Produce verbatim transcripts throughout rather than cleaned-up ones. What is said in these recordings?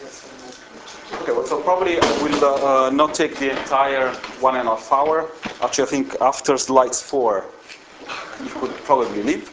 Okay, well, so probably I will uh, uh, not take the entire one and a half hour. Actually, I think after slides four, you could probably leave.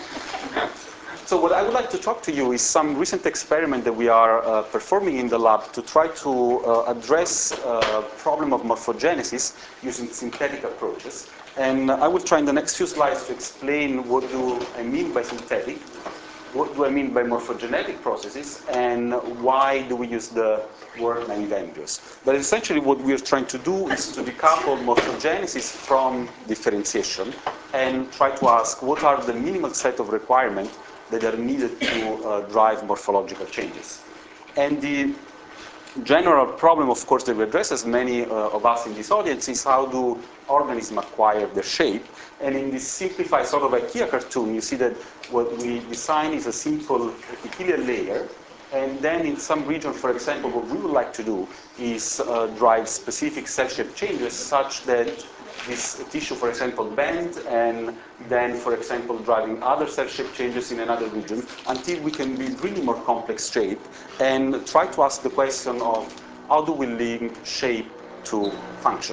So what I would like to talk to you is some recent experiment that we are uh, performing in the lab to try to uh, address uh, problem of morphogenesis using synthetic approaches. And I will try in the next few slides to explain what do I mean by synthetic, what do I mean by morphogenetic processes, and why do we use the word naive embryos. But essentially what we are trying to do is to decouple morphogenesis from differentiation and try to ask what are the minimal set of requirements that are needed to uh, drive morphological changes. And the general problem, of course, that we address, as many uh, of us in this audience, is how do organisms acquire their shape. And in this simplified sort of IKEA cartoon, you see that what we design is a simple epithelial layer. And then in some region, for example, what we would like to do is uh, drive specific cell shape changes such that this tissue, for example, bend, and then, for example, driving other cell shape changes in another region until we can build really more complex shape and try to ask the question of how do we link shape to function.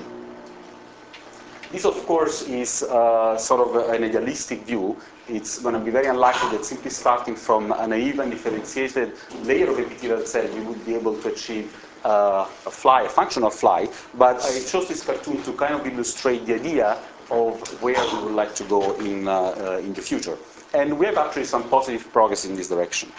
This, of course, is uh, sort of an idealistic view. It's going to be very unlikely that simply starting from a naive and differentiated layer of epithelial cell, we would be able to achieve uh, a fly, a functional fly. But I chose this cartoon to kind of illustrate the idea of where we would like to go in, uh, uh, in the future. And we have actually some positive progress in this direction.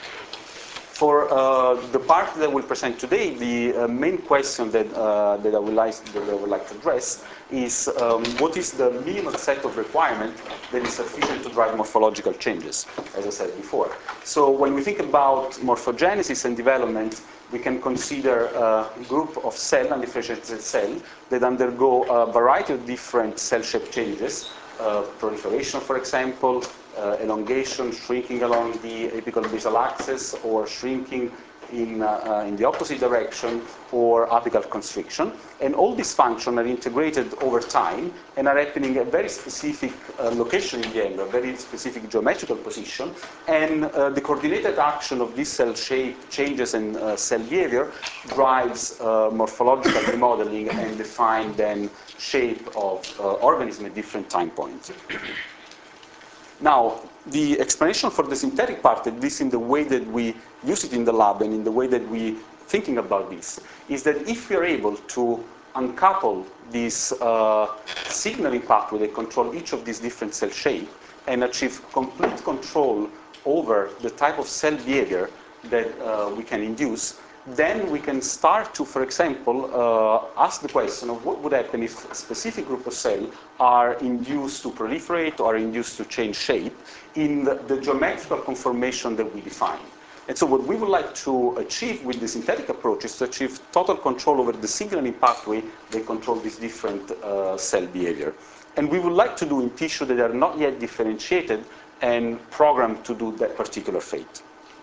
For uh, the part that we'll present today, the uh, main question that, uh, that, I would like, that I would like to address is um, what is the minimal set of requirements that is sufficient to drive morphological changes, as I said before. So when we think about morphogenesis and development, we can consider a group of cell, undifferentiated cell, that undergo a variety of different cell shape changes, uh, proliferation, for example, Uh, elongation, shrinking along the apical basal axis, or shrinking in, uh, uh, in the opposite direction, or apical constriction. And all these functions are integrated over time and are happening at a very specific uh, location in the embryo, a very specific geometrical position. And uh, the coordinated action of this cell shape changes and uh, cell behavior drives uh, morphological remodeling and define then shape of uh, organism at different time points. Now, the explanation for the synthetic part, at least in the way that we use it in the lab and in the way that we thinking about this, is that if we are able to uncouple this uh, signaling pathway that control each of these different cell shapes and achieve complete control over the type of cell behavior that uh, we can induce, then we can start to, for example, uh, ask the question of what would happen if a specific group of cells are induced to proliferate or induced to change shape in the, the geometrical conformation that we define. And so what we would like to achieve with the synthetic approach is to achieve total control over the signaling pathway that control this different uh, cell behavior. And we would like to do in tissue that are not yet differentiated and programmed to do that particular fate.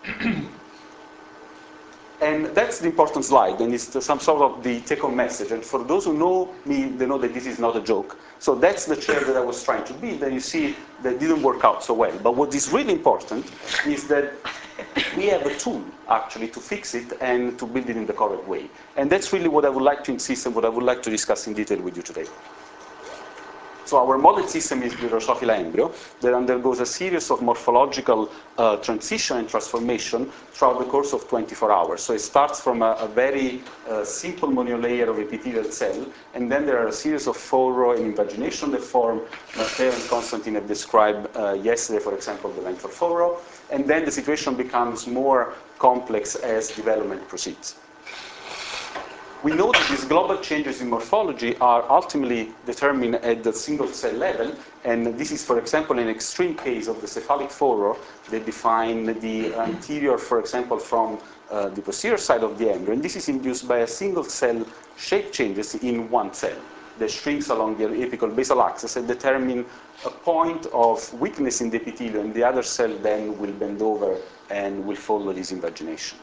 And that's the important slide, and it's some sort of the take-home message. And for those who know me, they know that this is not a joke. So that's the chair that I was trying to build, and you see that didn't work out so well. But what is really important is that we have a tool, actually, to fix it and to build it in the correct way. And that's really what I would like to insist and what I would like to discuss in detail with you today. So our model system is the Drosophila embryo that undergoes a series of morphological uh, transition and transformation throughout the course of twenty-four hours. So it starts from a, a very uh, simple monolayer of epithelial cell, and then there are a series of furrow and invagination that form. Matteo and Constantine have described uh, yesterday, for example, the ventral furrow, and then the situation becomes more complex as development proceeds. We know that these global changes in morphology are ultimately determined at the single cell level, and this is, for example, an extreme case of the cephalic furrow that define the anterior, for example, from uh, the posterior side of the embryo, and this is induced by a single cell shape changes in one cell that shrinks along the apical basal axis and determine a point of weakness in the epithelium, and the other cell then will bend over and will follow this invagination.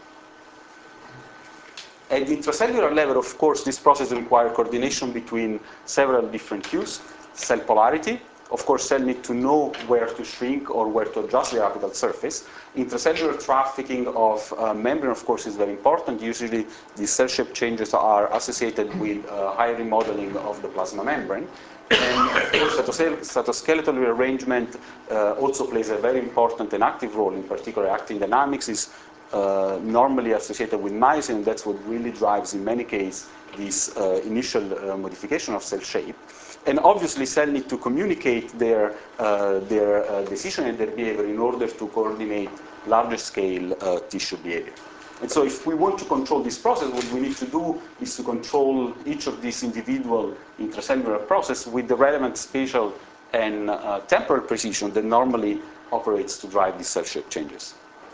At the intracellular level, of course, this process requires coordination between several different cues, cell polarity, Of course, cells need to know where to shrink or where to adjust their apical surface. Intracellular trafficking of uh, membrane, of course, is very important. Usually, these cell shape changes are associated with uh, high remodeling of the plasma membrane. And of course, cytoskel cytoskeletal rearrangement uh, also plays a very important and active role. In particular, actin dynamics is uh, normally associated with myosin, and that's what really drives, in many cases, this uh, initial uh, modification of cell shape. And obviously, cells need to communicate their, uh, their uh, decision and their behavior in order to coordinate larger scale uh, tissue behavior. And so if we want to control this process, what we need to do is to control each of these individual intracellular processes with the relevant spatial and uh, temporal precision that normally operates to drive these cell shape changes.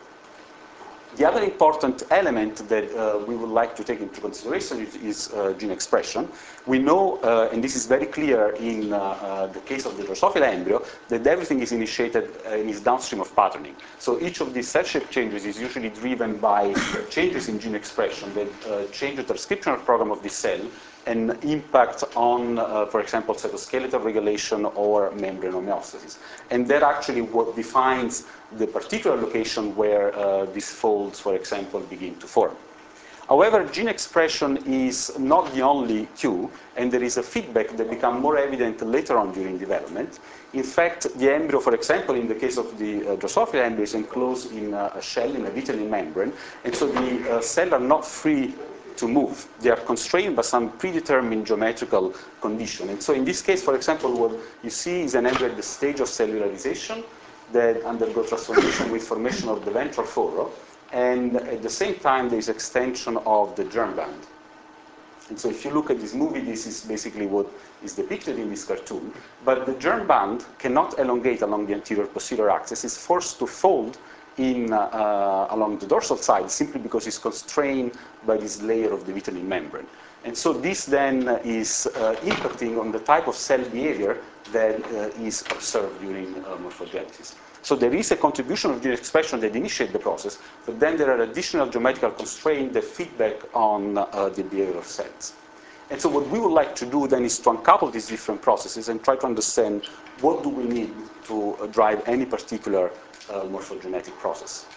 The other important element that uh, we would like to take into consideration is, is uh, gene expression. We know, uh, and this is very clear in uh, uh, the case of the Drosophila embryo, that everything is initiated and is downstream of patterning. So each of these cell shape changes is usually driven by changes in gene expression that uh, change the transcriptional program of the cell and impact on, uh, for example, cytoskeletal regulation or membrane homeostasis. And that actually what defines the particular location where uh, these folds, for example, begin to form. However, gene expression is not the only cue, and there is a feedback that becomes more evident later on during development. In fact, the embryo, for example, in the case of the uh, Drosophila embryo, is enclosed in uh, a shell, in a vitelline membrane, and so the uh, cells are not free to move. They are constrained by some predetermined geometrical condition. And so in this case, for example, what you see is an embryo at the stage of cellularization that undergoes transformation with formation of the ventral furrow, and at the same time there is extension of the germ band. And so if you look at this movie, this is basically what is depicted in this cartoon. But the germ band cannot elongate along the anterior posterior axis. It's forced to fold in uh, uh, along the dorsal side simply because it's constrained by this layer of the vitelline membrane. And so this then is uh, impacting on the type of cell behavior that uh, is observed during uh, morphogenesis. So there is a contribution of gene expression that initiates the process, but then there are additional geometrical constraints that feedback on uh, the behavior of cells. And so what we would like to do then is to uncouple these different processes and try to understand what do we need to uh, drive any particular uh, morphogenetic process.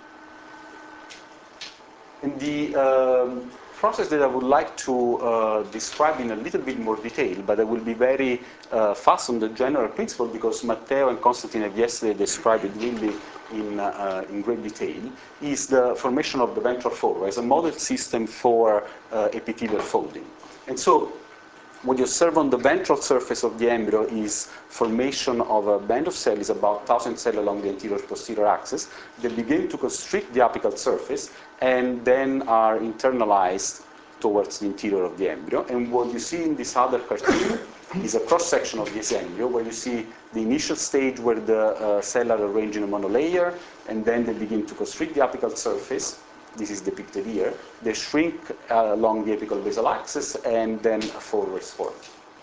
And the um, process that I would like to uh, describe in a little bit more detail, but I will be very uh, fast on the general principle because Matteo and Konstantin have yesterday described it really in, uh, in great detail, is the formation of the ventral furrow as a model system for uh, epithelial folding. And so what you observe on the ventral surface of the embryo is formation of a band of cells, about one thousand cells along the anterior posterior axis, that begin to constrict the apical surface and then are internalized towards the interior of the embryo. And what you see in this other cartoon is a cross-section of this embryo where you see the initial stage where the uh, cells are arranged in a monolayer, and then they begin to constrict the apical surface. This is depicted here. They shrink uh, along the apical basal axis and then forwards form.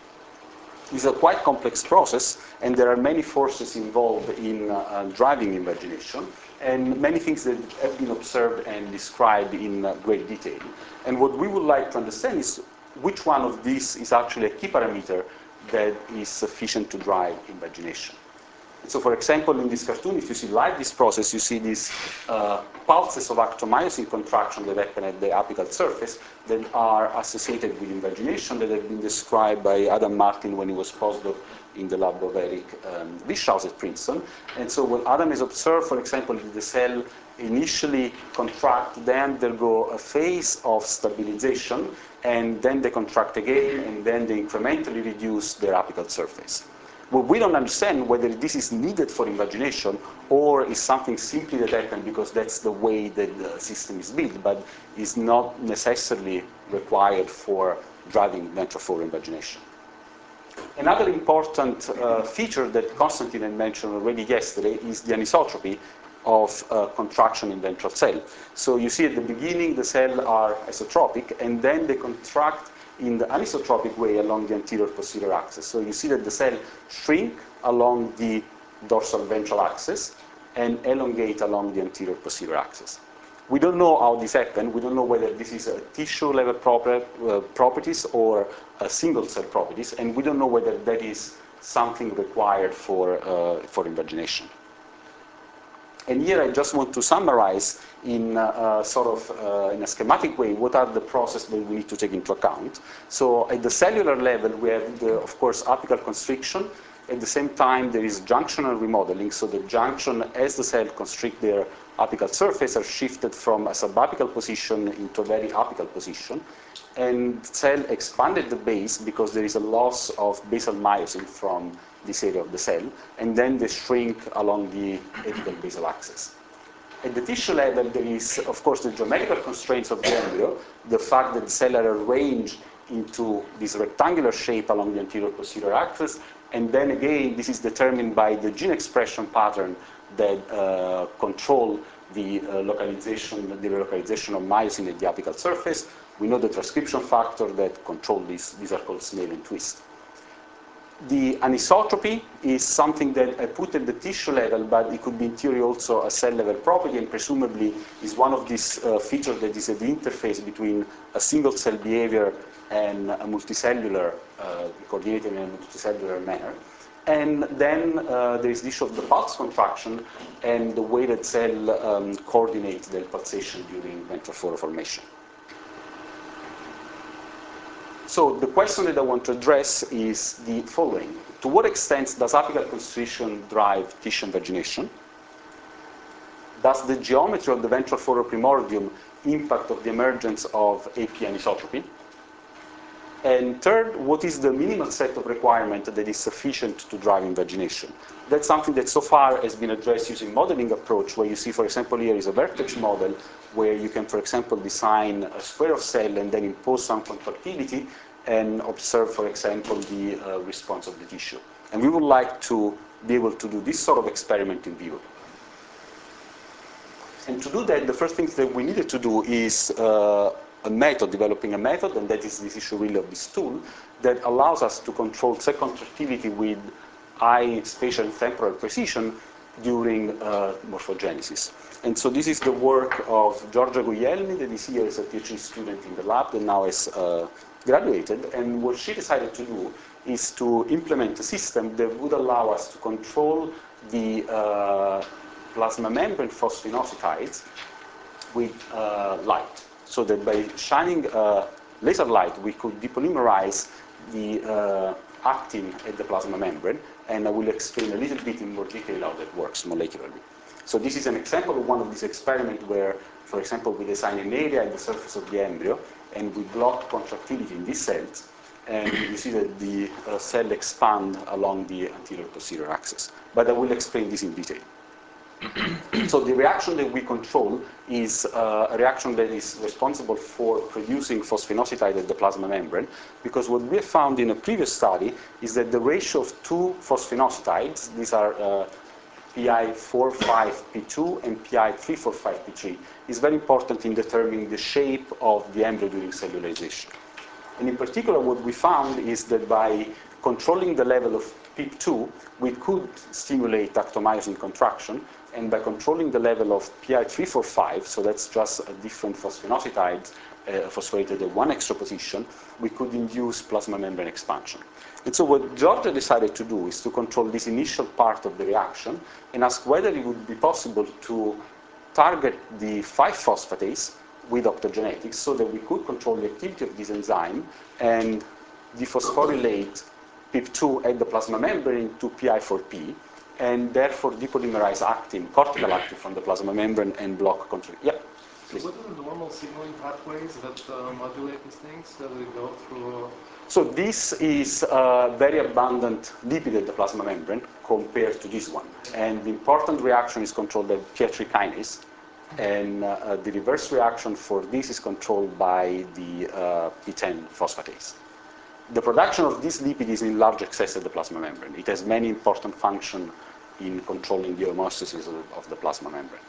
It's a quite complex process, and there are many forces involved in uh, driving invagination, and many things that have been observed and described in uh, great detail. And what we would like to understand is which one of these is actually a key parameter that is sufficient to drive invagination. So, for example, in this cartoon, if you see live this process, you see these uh, pulses of actomyosin contraction that happen at the apical surface that are associated with invagination that have been described by Adam Martin when he was postdoc in the lab of Eric um, Wischhaus at Princeton. And so what Adam has observed, for example, is the cell initially contract, then undergo a phase of stabilization, and then they contract again, and then they incrementally reduce their apical surface. Well, we don't understand whether this is needed for invagination or is something simply that happened because that's the way that the system is built, but is not necessarily required for driving ventral furrow invagination. Another important uh, feature that Konstantin had mentioned already yesterday is the anisotropy of uh, contraction in ventral cell. So you see at the beginning the cells are isotropic, and then they contract in the anisotropic way along the anterior posterior axis. So you see that the cell shrink along the dorsal ventral axis and elongate along the anterior posterior axis. We don't know how this happened. We don't know whether this is a tissue level proper, uh, properties or a single cell properties, and we don't know whether that is something required for, uh, for invagination. And here I just want to summarize in uh, sort of uh, in a schematic way what are the processes that we need to take into account. So at the cellular level, we have, the, of course, apical constriction. At the same time, there is junctional remodeling. So the junction, as the cell constrict their apical surface, are shifted from a subapical position into a very apical position. And cell expanded the base because there is a loss of basal myosin from this area of the cell, and then they shrink along the apical basal axis. At the tissue level, there is, of course, the geometrical constraints of the embryo, the fact that the cells are arranged into this rectangular shape along the anterior posterior axis, and then again, this is determined by the gene expression pattern that uh, control the uh, localization, the relocalization of myosin at the apical surface. We know the transcription factor that control this. These are called snail and twist. The anisotropy is something that I put at the tissue level, but it could be in theory also a cell level property, and presumably is one of these uh, features that is at the interface between a single cell behavior and a multicellular, uh, coordinated in a multicellular manner. And then uh, there is the issue of the pulse contraction and the way that cell um, coordinates their pulsation during ventral floor formation. So the question that I want to address is the following. To what extent does apical constriction drive tissue invagination? Does the geometry of the ventral furrow primordium impact of the emergence of A P anisotropy? And third, what is the minimal set of requirements that is sufficient to drive invagination? That's something that so far has been addressed using modeling approach, where you see, for example, here is a vertex model where you can, for example, design a square of cell and then impose some contractility and observe, for example, the uh, response of the tissue. And we would like to be able to do this sort of experiment in vivo. And to do that, the first thing that we needed to do is uh, a method, developing a method, and that is this issue really of this tool, that allows us to control cell contractility with high spatial and temporal precision during uh, morphogenesis. And so this is the work of Giorgia Guglielmi, that is here as a PhD student in the lab, and now has uh, graduated. And what she decided to do is to implement a system that would allow us to control the uh, plasma membrane phosphoinositides with uh, light. So that by shining uh, laser light, we could depolymerize the uh, actin at the plasma membrane, and I will explain a little bit in more detail how that works molecularly. So this is an example of one of these experiments where, for example, we design an area at the surface of the embryo, and we block contractility in these cells, and you see that the uh, cell expand along the anterior posterior axis. But I will explain this in detail. So the reaction that we control is uh, a reaction that is responsible for producing phosphoinositide at the plasma membrane, because what we have found in a previous study is that the ratio of two phosphoinositides, these are uh, P I four five P two and P I three four five P three, is very important in determining the shape of the embryo during cellularization. And in particular, what we found is that by controlling the level of P I P two, we could stimulate actomyosin contraction, and by controlling the level of P I three four five, so that's just a different phosphoinositide uh, phosphorated at one extra position, we could induce plasma membrane expansion. And so what Giorgia decided to do is to control this initial part of the reaction and ask whether it would be possible to target the five phosphatase with optogenetics so that we could control the activity of this enzyme and dephosphorylate P I P two at the plasma membrane to P I four P, and therefore depolymerize actin, cortical actin from the plasma membrane and block contract. Yeah. So what are the normal signaling pathways that uh, modulate these things? Does it go through? So this is a very abundant lipid at the plasma membrane compared to this one. And the important reaction is controlled by P I three kinase. And uh, the reverse reaction for this is controlled by the uh, P ten phosphatase. The production of this lipid is in large excess at the plasma membrane. It has many important functions in controlling the homeostasis of, of the plasma membrane.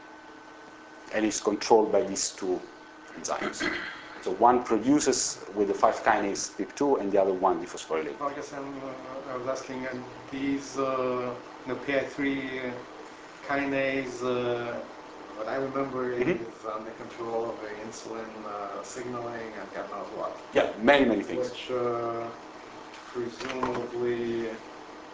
And is controlled by these two enzymes. So one produces with the five kinase P I P two, and the other one dephosphorylates. I guess I'm, uh, I was asking, and these uh, the P I three kinase, uh, what I remember mm-hmm. is under control of the insulin uh, signaling and God knows what. Yeah, many, many things. Which uh, presumably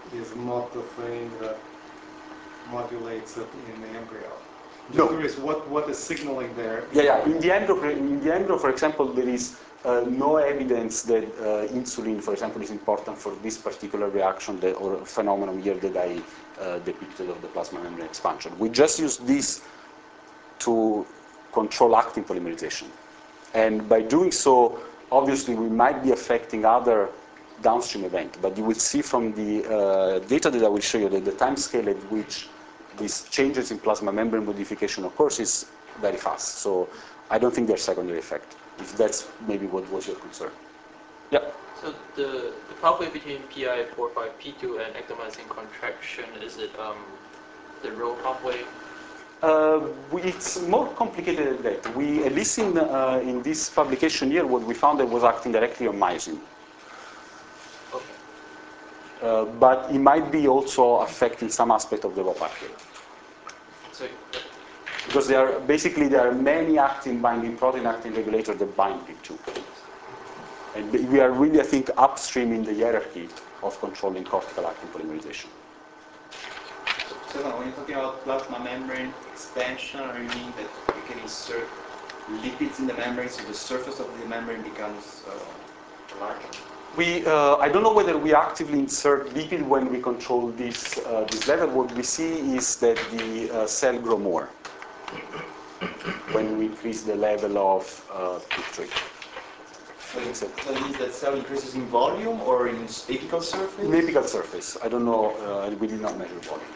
is not the thing that modulates it in the embryo. I'm just No. curious, what, what is signaling there? Yeah, yeah. In the embryo, in the embryo, for example, there is uh, no evidence that uh, insulin, for example, is important for this particular reaction that, or phenomenon here that I uh, depicted of the plasma membrane expansion. We just use this to control actin polymerization. And by doing so, obviously, we might be affecting other downstream events. But you will see from the uh, data that I will show you that the time scale at which these changes in plasma membrane modification occurs is very fast. So I don't think there's secondary effect, if that's maybe what was your concern. Yeah? So the, the pathway between P I four five P two and ectomyosin contraction, is it um, the Rho pathway? Uh, we, it's more complicated than that. We, at least in, uh, in this publication here, what we found that was acting directly on myosin. Okay. Uh, but it might be also affecting some aspect of the Rho pathway. So, Because there are, basically there are many actin binding protein actin regulators that bind P two. And we are really, I think, upstream in the hierarchy of controlling cortical actin polymerization. So when you're talking about plasma membrane expansion, are you mean that you can insert lipids in the membrane so the surface of the membrane becomes uh, larger? We, uh, I don't know whether we actively insert lipid when we control this, uh, this level. What we see is that the uh, cell grow more when we increase the level of uh, P three. So it so it means that cell increases in volume or in apical surface? In apical surface. I don't know, uh, we did not measure volume.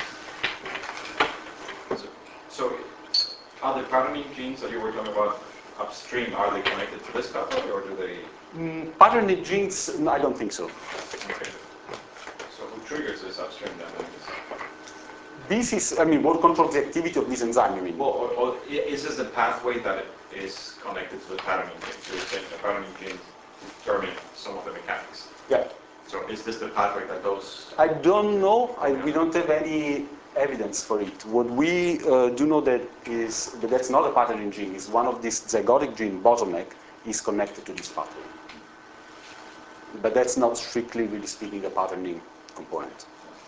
So, are the patterning genes that you were talking about upstream, are they connected to this pathway, or do they? Mm, patterning genes, no, I don't think so. Okay. So who triggers this upstream then? I guess? This is, I mean, what controls the activity of this enzyme, you mean? Well, or, or is this the pathway that is connected to the patterning gene? So you're saying the patterning genes determine some of the mechanics. Yeah. So is this the pathway that goes? I don't know. I, we don't have any evidence for it. What we uh, do know that is that that's not a patterning gene. Is one of these zygotic gene bottleneck is connected to this pathway. But that's not strictly, really speaking, a patterning component.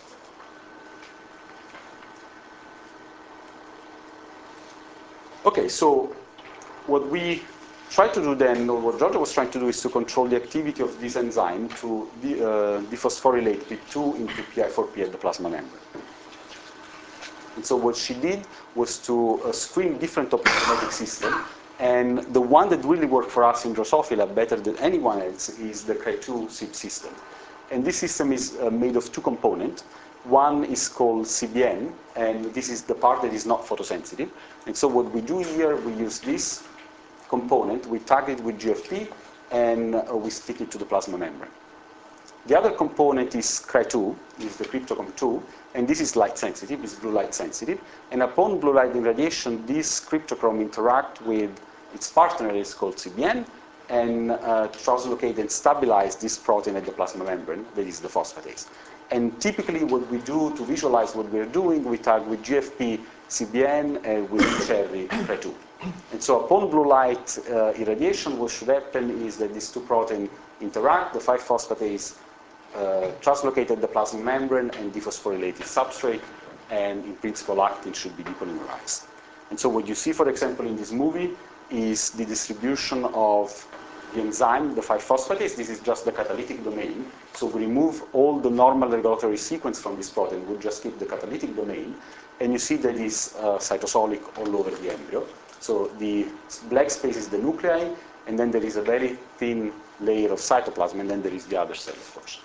Okay, so what we try to do then, or what Giorgio was trying to do, is to control the activity of this enzyme to de uh, dephosphorylate P two into P I four P at the plasma membrane. And so what she did was to uh, screen different optogenetic systems, and the one that really worked for us in Drosophila better than anyone else is the C R E two S I P system. And this system is uh, made of two components. One is called C B N, and this is the part that is not photosensitive. And so what we do here, we use this component, we tag it with G F P, and uh, we stick it to the plasma membrane. The other component is C R E two, is the cryptochrome two, and this is light sensitive, it's blue light sensitive. And upon blue light irradiation, this cryptochrome interact with its partner, is called C B N, and uh, translocate and stabilize this protein at the plasma membrane, that is the phosphatase. And typically what we do to visualize what we're doing, we tag with G F P, C B N, and with cherry C R E two. And so upon blue light uh, irradiation, what should happen is that these two proteins interact, the five phosphatase uh, translocated the plasma membrane and dephosphorylated substrate, and in principle actin should be depolymerized. And so what you see, for example, in this movie is the distribution of the enzyme, the five phosphatase. This is just the catalytic domain. So we remove all the normal regulatory sequence from this protein. We'll just keep the catalytic domain. And you see that it's uh, cytosolic all over the embryo. So the black space is the nuclei, and then there is a very thin layer of cytoplasm, and then there is the other cell, of course.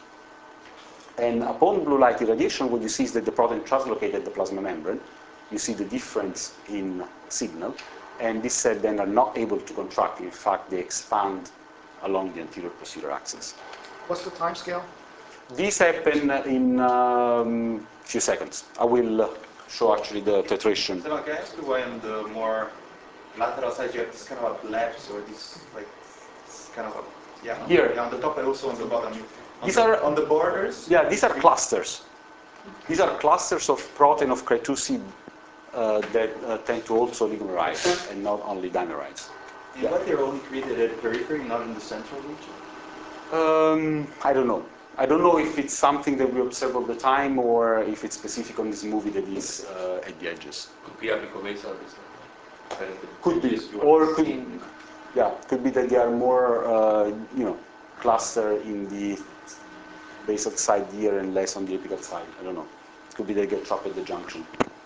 And upon blue light irradiation, what you see is that the protein translocated the plasma membrane. You see the difference in signal, and these cells then are not able to contract. In fact, they expand along the anterior posterior axis. What's the time scale? This happens in a um, few seconds. I will uh, show actually the titration. So can I ask you why on the more lateral side you have this kind of a blebs or this like this kind of a, yeah, Here. yeah, on the top and also on the bottom. On These the, are on the borders. Yeah, these are clusters. These are clusters of protein of C R E two S I B uh, that uh, tend to also oligomerize and not only dimerize. And what they're only created at the periphery, not in the central region? Um, I don't know. I don't know if it's something that we observe all the time or if it's specific on this movie that is uh, at the edges. Could be apical basal basal. Could be, or could, yeah, could be that they are more, uh, you know, clustered in the basal side here and less on the apical side. I don't know. It could be they get trapped at the junction.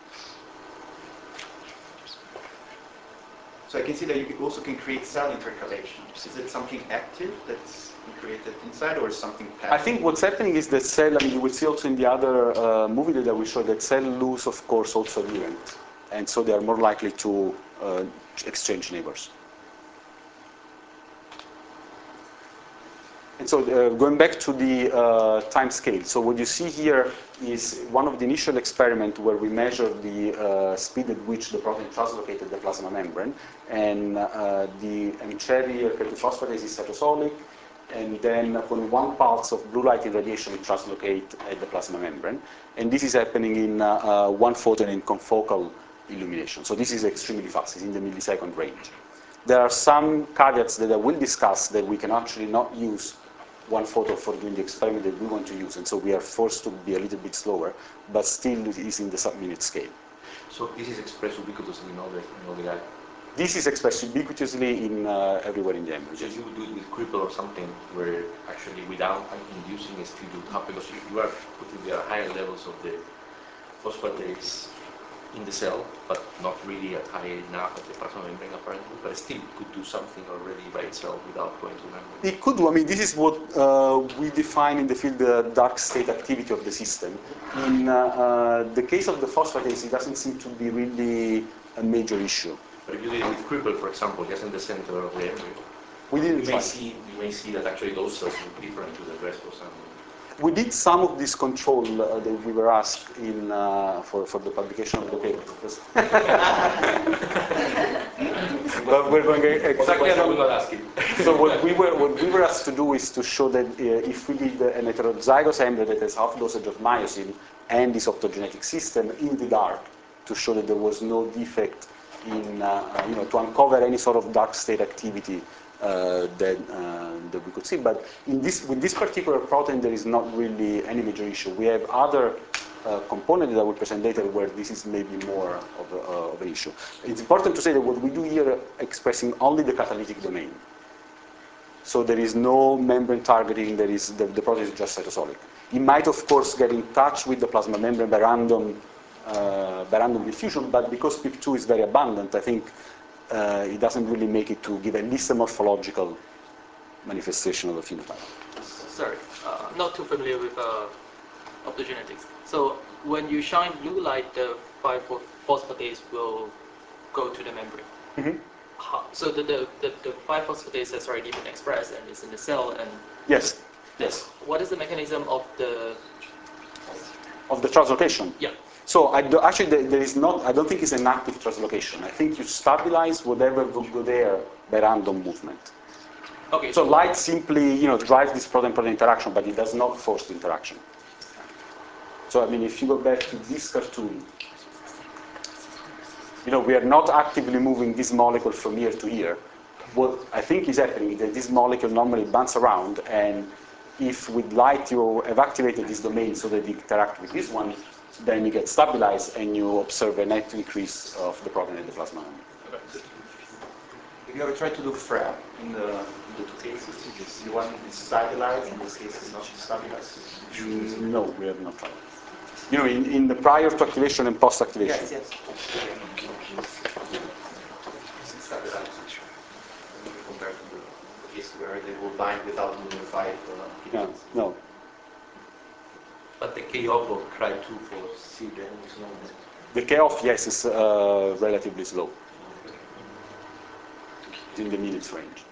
So I can see that you also can create cell intercalation. Is it something active that's created inside, or is something passive? I think what's happening is that cell, I mean, you will see also in the other uh, movie that I will show that cell lose, of course, also adherent. And so they are more likely to uh, exchange neighbors. And so uh, going back to the uh, time scale, so what you see here is one of the initial experiments where we measure the uh, speed at which the protein translocated the plasma membrane, and uh, the M-cherry K two phosphatase is cytosolic, and then upon one pulse of blue light irradiation it translocates at the plasma membrane, and this is happening in uh, uh, one photon in confocal illumination. So this is extremely fast, it's in the millisecond range. There are some caveats that I will discuss that we can actually not use one photon for doing the experiment that we want to use, and so we are forced to be a little bit slower, but still it is in the sub-minute scale. So this is expressed ubiquitously in all the, in all the guy. This is expressed ubiquitously in uh, everywhere in the embryo. So you would do it with cripple or something where actually without inducing a speed would happen, because you, you are putting the higher levels of the phosphatase in the cell, but not really at high enough at the plasma membrane apparently, but still could do something already by itself without going to membrane. It could do. I mean, this is what uh, we define in the field the dark state activity of the system. In uh, uh, the case of the phosphatase, it doesn't seem to be really a major issue. But if you did it with cripple, for example, just in the center of the embryo, We didn't you try. may see you may see that actually those cells look different to the rest of some. We did some of this control uh, that we were asked in uh, for, for the publication of the paper. But we're going to Exactly, I will not ask it. So what we were what we were asked to do is to show that uh, if we did an heterozygous embryo that has half dosage of myosin and this optogenetic system in the dark, to show that there was no defect in uh, you know to uncover any sort of dark state activity uh, that uh, that we could see. But in this with this particular protein, there is not really any major issue. We have other Uh, component that I will present later where this is maybe more of, a, uh, of an issue. It's important to say that what we do here expressing only the catalytic domain. So there is no membrane targeting, there is, the, the protein is just cytosolic. It might of course get in touch with the plasma membrane by random, uh, by random diffusion, but because P I P two is very abundant, I think uh, it doesn't really make it to give at least a morphological manifestation of the phenotype. Sorry, uh, I'm not too familiar with uh, optogenetics. So when you shine blue light, the five phosphatase will go to the membrane. Mm-hmm. How, so the, the, the, the five phosphatase has already been expressed and is in the cell. And Yes. Yes. What is the mechanism of the of the translocation? Yeah. So I do, actually there is not. I don't think it's an active translocation. I think you stabilize whatever will go there by random movement. Okay. So light simply, you know, drives this protein-protein interaction, but it does not force the interaction. So I mean, if you go back to this cartoon, you know, we are not actively moving this molecule from here to here. What I think is happening is that this molecule normally bounces around, and if with light you have activated this domain so that it interacts with this one, then you get stabilized and you observe a net increase of the protein in the plasma membrane. Have you ever tried to do FRAP in the, in the two cases? The one is stabilized, in this case is not stabilized. Mm, no, we have not tried. You know, in, in the prior to activation and post-activation. Yes, yes. Compared to the case where they will bind without moving five uh, Yeah, no. But the K-off of C R Y two for C then is not. The K-off, yes, is uh, relatively slow. It's in the minutes range.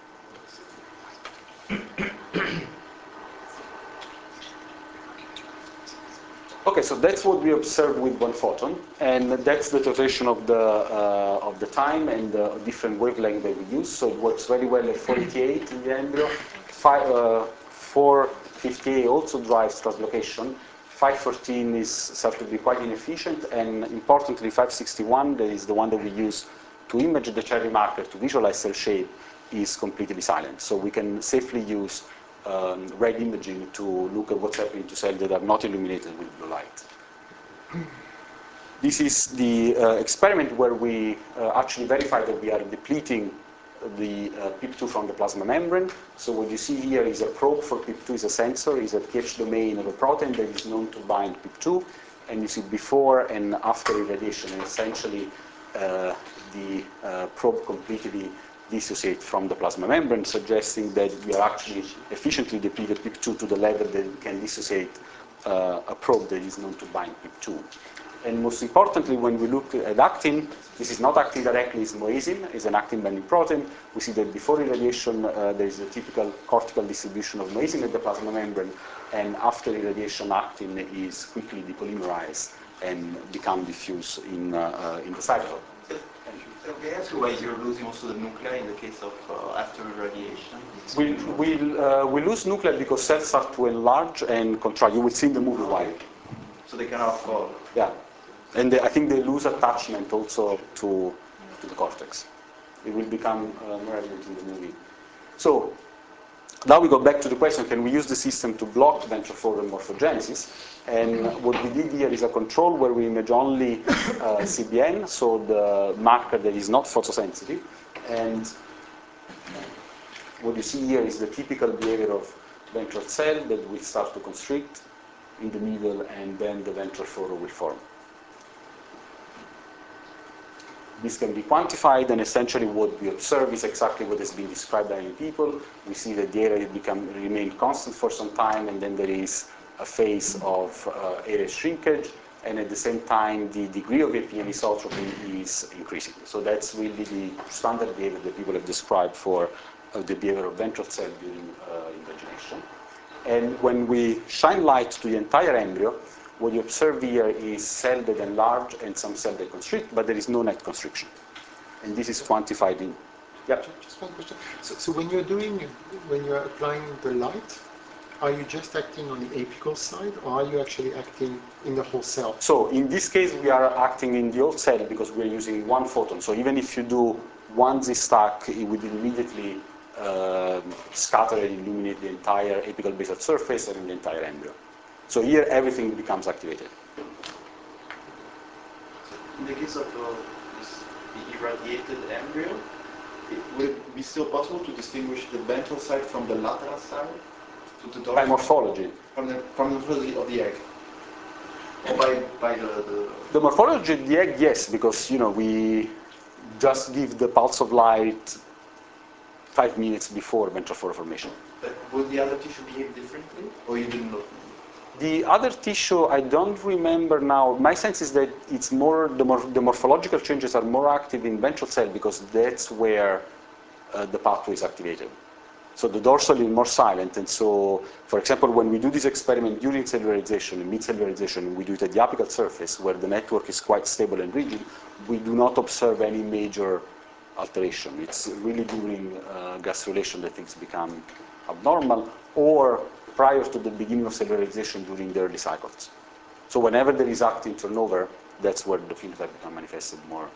Okay, so that's what we observe with one photon, and that's the rotation of the uh, of the time and the different wavelength that we use. So it works very well at four eighty-eight in the embryo. Five, uh, four fifty-eight also drives translocation. five fourteen is said to be quite inefficient, and importantly, five sixty-one, that is the one that we use to image the cherry marker to visualize cell shape, is completely silent. So we can safely use um, red imaging to look at what's happening to cells that are not illuminated with blue light. This is the uh, experiment where we uh, actually verify that we are depleting the uh, P I P two from the plasma membrane. So what you see here is a probe for P I P two, is a sensor, is a pH domain of a protein that is known to bind P I P two. And you see before and after irradiation, and essentially uh, the uh, probe completely dissociates from the plasma membrane, suggesting that we are actually efficiently depleted P I P two to the level that we can dissociate uh, a probe that is known to bind P I P two. And most importantly, when we look at actin, this is not acting directly, it's moisin, it's an actin-binding protein. We see that before irradiation, uh, there is a typical cortical distribution of moisin at the plasma membrane, and after irradiation, actin is quickly depolymerized and become diffuse in, uh, uh, in the cytosol. So can I ask you why you're losing also the nuclei in the case of uh, after irradiation? We, we, uh, we lose nuclei because cells start to enlarge and contract. You will see in the movie why. So they cannot fall. Yeah. And they, I think they lose attachment also to, to the cortex. It will become uh, more evident in the movie. So now we go back to the question, can we use the system to block ventral-forward morphogenesis? And what we did here is a control where we image only uh, C B N, so the marker that is not photosensitive. And what you see here is the typical behavior of ventral cell that will start to constrict in the middle, and then the ventral furrow will form. This can be quantified, and essentially what we observe is exactly what has been described by many people. We see that the area become, remain constant for some time, and then there is a phase of uh, area shrinkage, and at the same time, the degree of A P N isotropy is increasing. So that's really the standard behavior that people have described for uh, the behavior of ventral cell during uh, invagination. And when we shine light to the entire embryo, what you observe here is cell that enlarge and some cell that constrict, but there is no net constriction. And this is quantified in, yeah. Just one question. So, so when you're doing, when you're applying the light, are you just acting on the apical side, or are you actually acting in the whole cell? So in this case, we are acting in the whole cell because we're using one photon. So even if you do one Z stack, it would immediately uh, scatter and illuminate the entire apical basal surface and the entire embryo. So here, everything becomes activated. In the case of uh, this, the irradiated embryo, it, would it be still possible to distinguish the ventral side from the lateral side? To the By morphology. From the, from the morphology of the egg? Or by, by the, the... The morphology of the egg, yes, because, you know, we just give the pulse of light five minutes before ventral furrow formation. But would the other tissue behave differently? Or you didn't know? The other tissue, I don't remember now. My sense is that it's more, the, mor the morphological changes are more active in ventral cell because that's where uh, the pathway is activated. So the dorsal is more silent, and so, for example, when we do this experiment during cellularization and mid-cellularization, we do it at the apical surface where the network is quite stable and rigid, we do not observe any major alteration. It's really during uh, gastrulation that things become abnormal, or prior to the beginning of cellularization during the early cycles. So whenever there is actin turnover, that's where the phenotype becomes manifested more.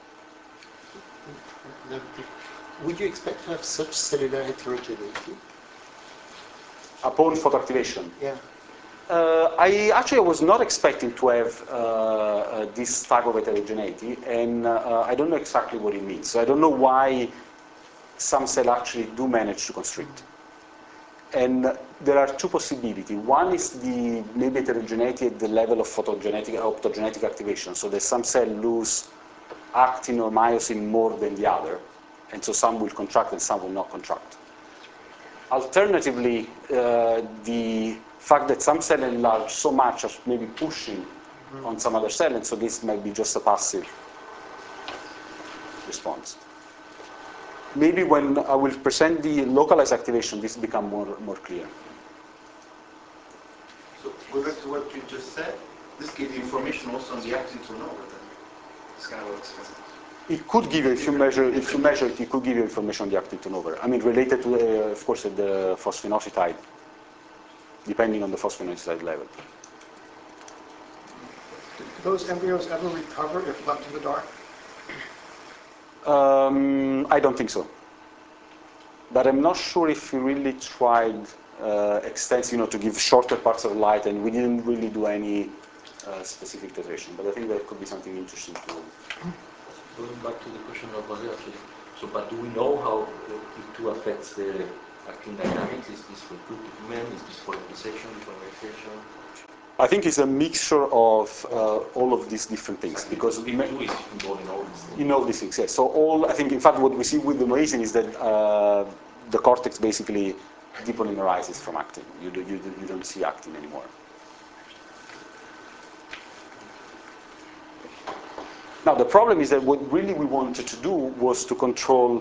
Would you expect to have such cellular heterogeneity? Upon photoactivation? Yeah. Uh, I actually was not expecting to have uh, uh, this type of heterogeneity, and uh, I don't know exactly what it means. So I don't know why some cells actually do manage to constrict. And there are two possibilities. One is the maybe heterogeneity at the level of photogenetic or optogenetic activation, so that some cells lose actin or myosin more than the other, and so some will contract and some will not contract. Alternatively, uh, the fact that some cells enlarge so much as maybe pushing mm-hmm. on some other cell, and so this might be just a passive response. Maybe when I will present the localized activation, this becomes more, more clear. So, going back to what you just said, this gives information also on the actin turnover then. It's kind of what it's It could give you, if you measure, if you measure it, it could give you information on the actin turnover. I mean, related to, uh, of course, the phosphinoxytide, depending on the phosphinoxytide level. Do those embryos ever recover if left in the dark? Um, I don't think so. But I'm not sure if we really tried uh, extends, you know, to give shorter parts of light, and we didn't really do any uh, specific titration. But I think that could be something interesting to. Going back to the question of Jose, actually. So, but do we know how uh, it too affects the actin dynamics? Is this recruitment? Is this polarization, polarization? I think it's a mixture of uh, all of these different things, because It too is involved in all these things. in all these things, yes. So all, I think, in fact, what we see with the myosin is that uh, the cortex basically depolymerizes from actin. You, do, you, do, you don't see actin anymore. Now, the problem is that what really we wanted to do was to control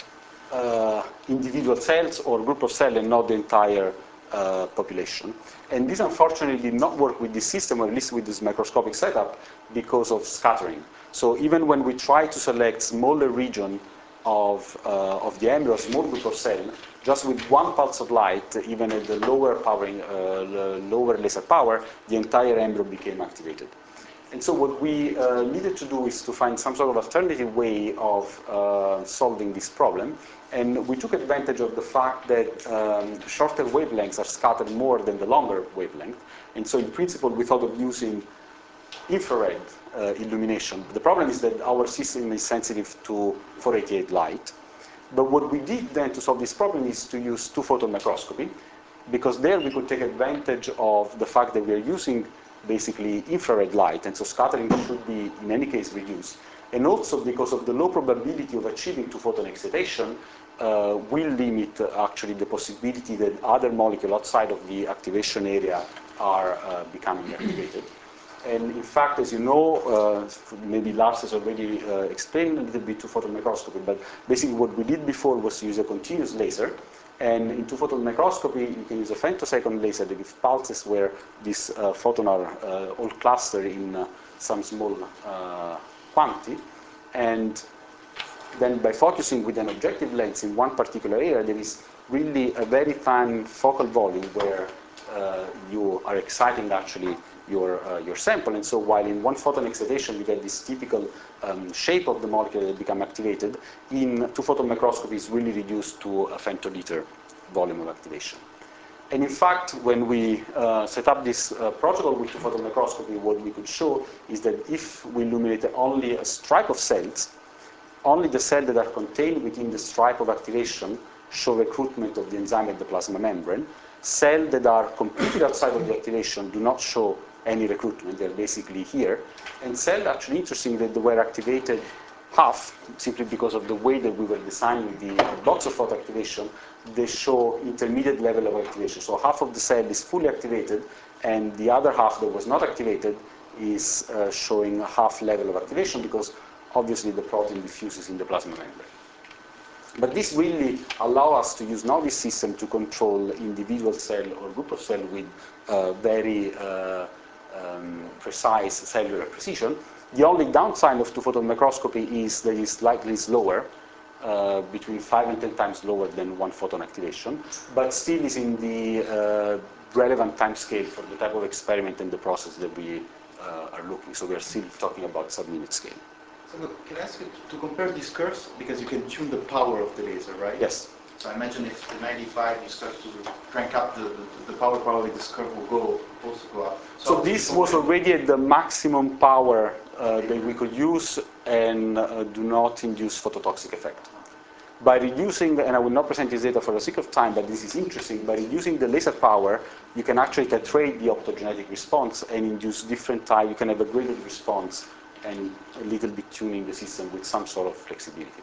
uh, individual cells or group of cells and not the entire uh, population. And this, unfortunately, did not work with this system, or at least with this microscopic setup, because of scattering. So even when we try to select smaller region of, uh, of the embryo, a small group of cells, just with one pulse of light, even at the lower powering, uh, lower laser power, the entire embryo became activated. And so what we uh, needed to do is to find some sort of alternative way of uh, solving this problem. And we took advantage of the fact that um, shorter wavelengths are scattered more than the longer wavelength. And so in principle, we thought of using infrared uh, illumination. The problem is that our system is sensitive to four eighty-eight light. But what we did then to solve this problem is to use two-photon microscopy, because there we could take advantage of the fact that we are using basically infrared light, and so scattering should be in any case reduced. And also because of the low probability of achieving two-photon excitation, uh, will limit uh, actually the possibility that other molecules outside of the activation area are uh, becoming activated. And in fact, as you know, uh, maybe Lars has already uh, explained a little bit two-photon microscopy, but basically what we did before was to use a continuous laser. And in two-photon microscopy, you can use a femtosecond laser that gives pulses where these uh, photons are uh, all clustered in uh, some small uh, quantity. And then by focusing with an objective lens in one particular area, there is really a very fine focal volume where uh, you are exciting actually your, uh, your sample. And so while in one photon excitation you get this typical um, shape of the molecule that become activated, in two-photon microscopy is really reduced to a femtoliter volume of activation. And in fact, when we uh, set up this uh, protocol with two-photon microscopy, what we could show is that if we illuminate only a stripe of cells, only the cells that are contained within the stripe of activation show recruitment of the enzyme at the plasma membrane. Cells that are completely outside of the activation do not show any recruitment. They're basically here. And cells, actually interesting that they were activated half, simply because of the way that we were designing the box of photoactivation, they show intermediate level of activation. So half of the cell is fully activated, and the other half that was not activated is uh, showing a half level of activation, because obviously the protein diffuses in the plasma membrane. But this really allows us to use now this system to control individual cell or group of cells with uh, very uh, um, precise cellular precision. The only downside of two-photon microscopy is that it's slightly slower, uh, between five and ten times lower than one-photon activation, but still is in the uh, relevant time scale for the type of experiment and the process that we uh, are looking. So we are still talking about sub-minute scale. So look, can I ask you to compare these curves? Because you can tune the power of the laser, right? Yes. So I imagine if the ninety-five you start to crank up the, the, the power, probably this curve will go, supposed to go up. So this was already at the maximum power uh, that we could use and uh, do not induce phototoxic effect. By reducing, and I will not present this data for the sake of time, but this is interesting, by reducing the laser power, you can actually titrate the optogenetic response and induce different type. You can have a graded response and a little bit tuning the system with some sort of flexibility.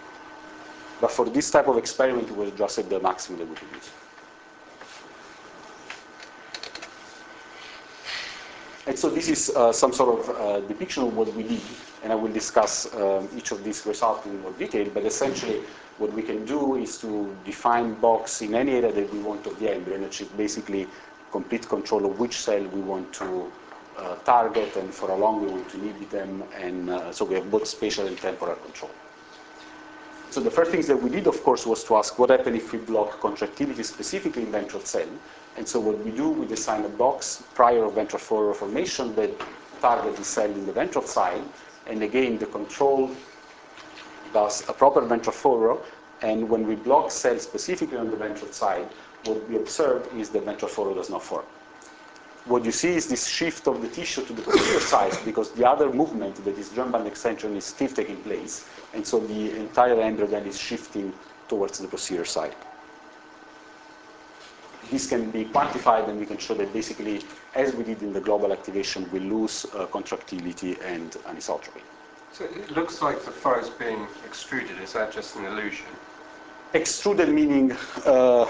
But for this type of experiment, it was just at the maximum that we could use. And so this is uh, some sort of uh, depiction of what we did, and I will discuss um, each of these results in more detail, but essentially what we can do is to define box in any area that we want of the embryo, and achieve basically complete control of which cell we want to uh, target and for how long we want to inhibit them, and uh, so we have both spatial and temporal control. So the first things that we did, of course, was to ask what happens if we block contractility specifically in ventral cell. And so what we do, we design a box prior of ventral furrow formation that targets the cell in the ventral side. And again, the control does a proper ventral furrow And when we block cells specifically on the ventral side, what we observe is the ventral furrow does not form. What you see is this shift of the tissue to the posterior side because the other movement, that is germ band extension, is still taking place. And so the entire embryo then is shifting towards the posterior side. This can be quantified, and we can show that basically, as we did in the global activation, we lose uh, contractility and anisotropy. So it looks like the furrow is being extruded. Is that just an illusion? Extruded meaning... Uh,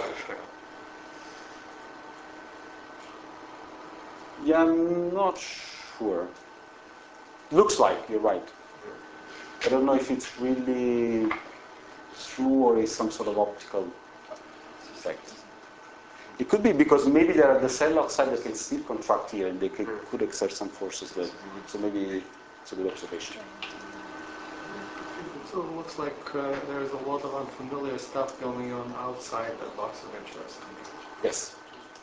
yeah, I'm not sure. Looks like, you're right. I don't know if it's really true or is some sort of optical effect. It could be because maybe there are the cell outside that can still contract here and they can, could exert some forces there. So maybe it's a good observation. So it looks like uh, there's a lot of unfamiliar stuff going on outside the box of interest. Yes.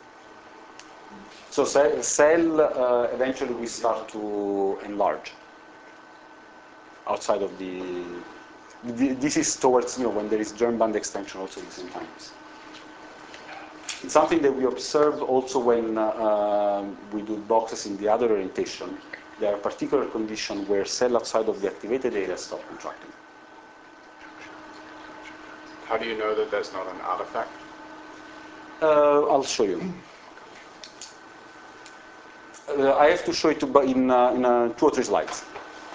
So cell, cell uh, eventually we start to enlarge outside of the, the... This is towards, you know, when there is germ band extension also at the same time. It's something that we observe also when uh, um, we do boxes in the other orientation. There are particular conditions where cells outside of the activated area stop contracting. How do you know that that's not an artifact? Uh, I'll show you. Uh, I have to show it to, in, uh, in uh, two or three slides.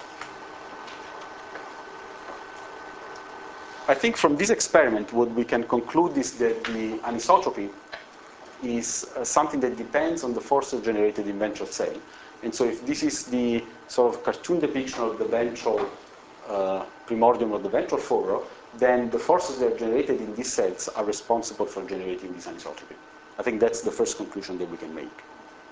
I think from this experiment, what we can conclude is that the anisotropy is uh, something that depends on the forces generated in ventral cell. And so if this is the sort of cartoon depiction of the ventral uh, primordium of the ventral furrow, then the forces that are generated in these cells are responsible for generating this anisotropy. I think that's the first conclusion that we can make.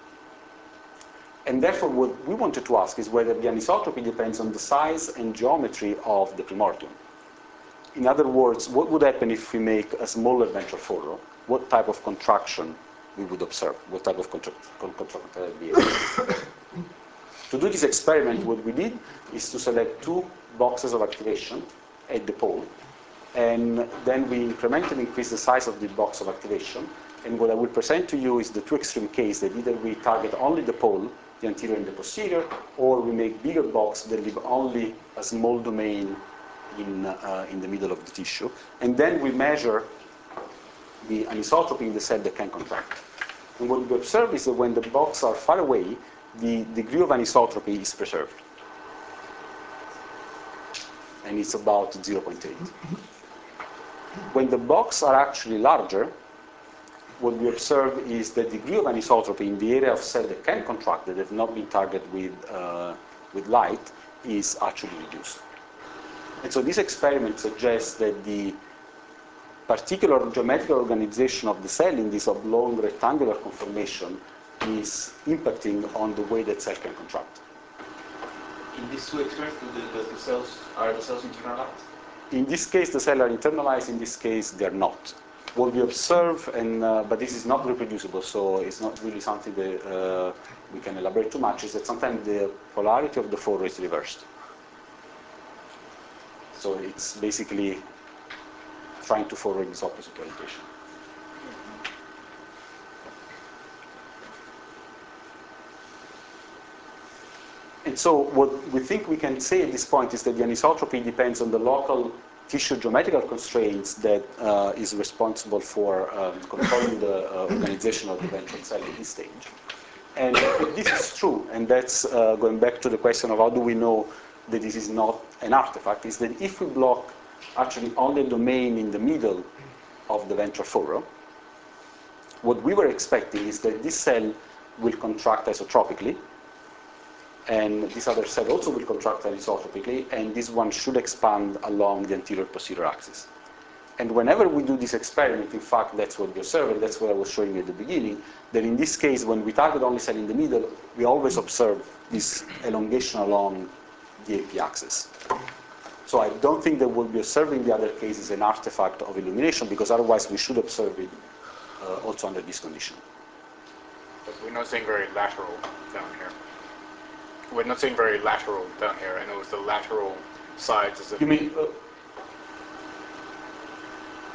And therefore, what we wanted to ask is whether the anisotropy depends on the size and geometry of the primordium. In other words, what would happen if we make a smaller ventral furrow? What type of contraction we would observe? What type of contra con contractile behavior? To do this experiment, what we did is to select two boxes of activation at the pole, and then we incrementally increase the size of the box of activation. And what I will present to you is the two extreme cases that either we target only the pole, the anterior and the posterior, or we make bigger boxes that leave only a small domain in, uh, in the middle of the tissue. And then we measure the anisotropy in the cell that can contract. And what we observe is that when the boxes are far away, the degree of anisotropy is preserved. And it's about zero point eight. When the boxes are actually larger, what we observe is the degree of anisotropy in the area of cell that can contract, that have not been targeted with, uh, with light, is actually reduced. And so this experiment suggests that the particular geometrical organization of the cell in this oblong rectangular conformation is impacting on the way that cell can contract. In these two experiments, do the, does the cells, are the cells internalized? In this case, the cells are internalized. In this case, they're not. What we observe, and uh, but this is not reproducible, so it's not really something that uh, we can elaborate too much, is that sometimes the polarity of the furrow is reversed. So it's basically trying to follow this opposite orientation. And so what we think we can say at this point is that the anisotropy depends on the local tissue geometrical constraints that uh, is responsible for um, controlling the uh, organization of the ventral cell at this stage. And if this is true, and that's uh, going back to the question of how do we know that this is not an artifact, is that if we block actually only a domain in the middle of the ventral furrow, what we were expecting is that this cell will contract isotropically, and this other cell also will contract anisotropically, and this one should expand along the anterior posterior axis. And whenever we do this experiment, in fact, that's what we observe, and that's what I was showing you at the beginning, that in this case, when we target only cell in the middle, we always observe this elongation along the A P axis. So I don't think that we'll be observing the other case is an artifact of illumination, because otherwise we should observe it uh, also under this condition. But we're not seeing very lateral down here. We're not seeing very lateral down here, and it was the lateral sides as if... You mean... Uh,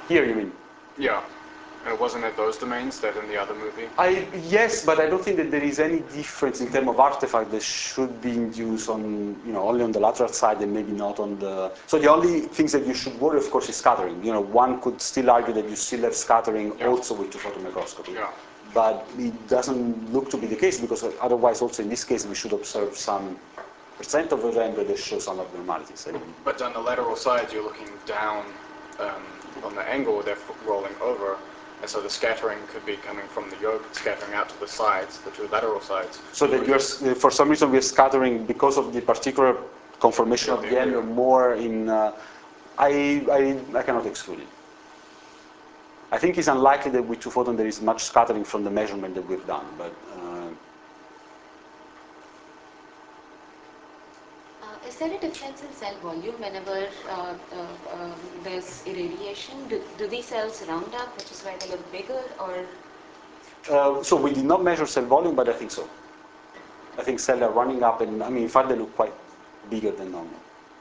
Here, you mean? Yeah. And it wasn't at those domains that in the other movie? I, yes, but I don't think that there is any difference in terms of artifact that should be induced on, you know, only on the lateral side and maybe not on the... So the only things that you should worry, of course, is scattering. You know, one could still argue that you still have scattering Yeah. also with two-photon microscopy. Yeah. But it doesn't look to be the case because otherwise also in this case we should observe some percent of the render that shows some abnormalities. And But on the lateral sides, you're looking down um, on the angle they're f- rolling over, and so the scattering could be coming from the yoke, scattering out to the sides, the two lateral sides. so that you're, s- for some reason we're scattering because of the particular conformation Yeah, of the the embryo embryo. more in, uh, I, I, I cannot exclude it. I think it's unlikely that with two photon there is much scattering from the measurement that we've done, but uh, Uh, is there a difference in cell volume whenever uh, uh, um, there's irradiation? Do, do these cells round up, which is why they look bigger, or uh, so we did not measure cell volume, but I think so. I think cells are running up, and I mean, in fact, they look quite bigger than normal.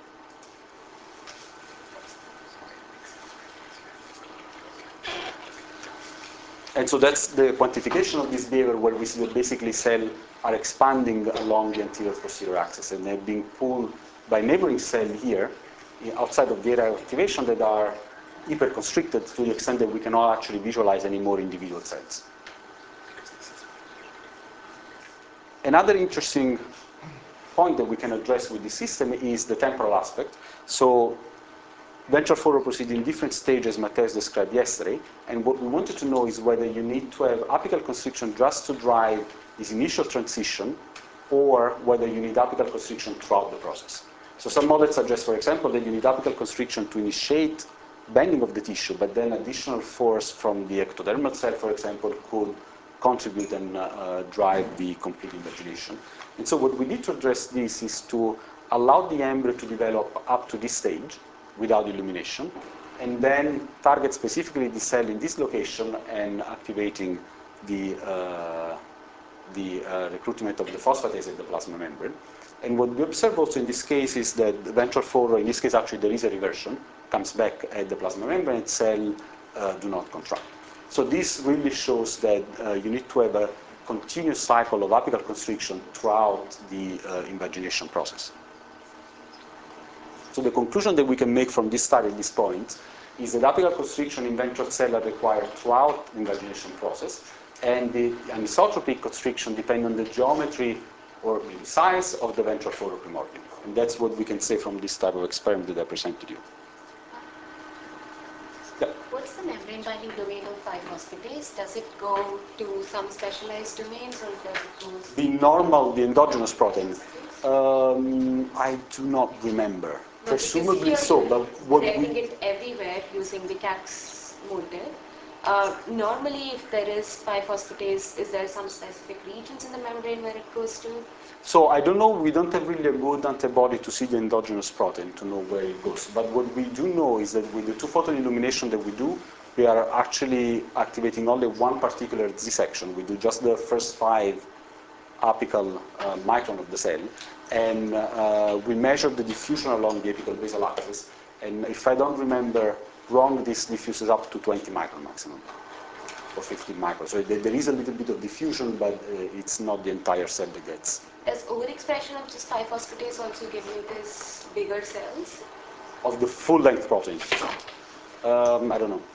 And so that's the quantification of this behavior where we see that basically cells are expanding along the anterior posterior axis and they're being pulled by neighboring cells here outside of the area of activation that are hyperconstricted to the extent that we cannot actually visualize any more individual cells. Another interesting point that we can address with this system is the temporal aspect. So ventral forward proceed in different stages Matthias described yesterday, and what we wanted to know is whether you need to have apical constriction just to drive this initial transition, or whether you need apical constriction throughout the process. So some models suggest, for example, that you need apical constriction to initiate bending of the tissue, but then additional force from the ectodermal cell, for example, could contribute and uh, drive the complete invagination. And so what we need to address this is to allow the embryo to develop up to this stage, without illumination, and then target specifically the cell in this location and activating the, uh, the uh, recruitment of the phosphatase at the plasma membrane. And what we observe also in this case is that the ventral furrow, in this case actually there is a reversion, comes back at the plasma membrane and cell uh, do not contract. So this really shows that uh, you need to have a continuous cycle of apical constriction throughout the uh, invagination process. So the conclusion that we can make from this study at this point is that apical constriction in ventral cell are required throughout the invagination process, and the anisotropic constriction depend on the geometry or the size of the ventral furrow primordium. And that's what we can say from this type of experiment that I presented you. Yeah. what's the membrane binding domain of five phosphatase? Does it go to some specialized domains, or does it go The normal, the endogenous protein, um, I do not remember. No, because Presumably here so, but what getting we... it everywhere using the C A X motor. Uh, normally, if there is five phosphatase, is there some specific regions in the membrane where it goes to? So I don't know, we don't have really a good antibody to see the endogenous protein to know where it goes. But what we do know is that with the two-photon illumination that we do, we are actually activating only one particular Z section. We do just the first five apical uh, micron of the cell, and uh, we measure the diffusion along the apical basal axis. And if I don't remember wrong, this diffuses up to twenty micron maximum, or fifteen micron. So there is a little bit of diffusion, but uh, it's not the entire cell that gets. Does overexpression of just five phosphatase also give you these bigger cells? Of the full-length protein? Um, I don't know.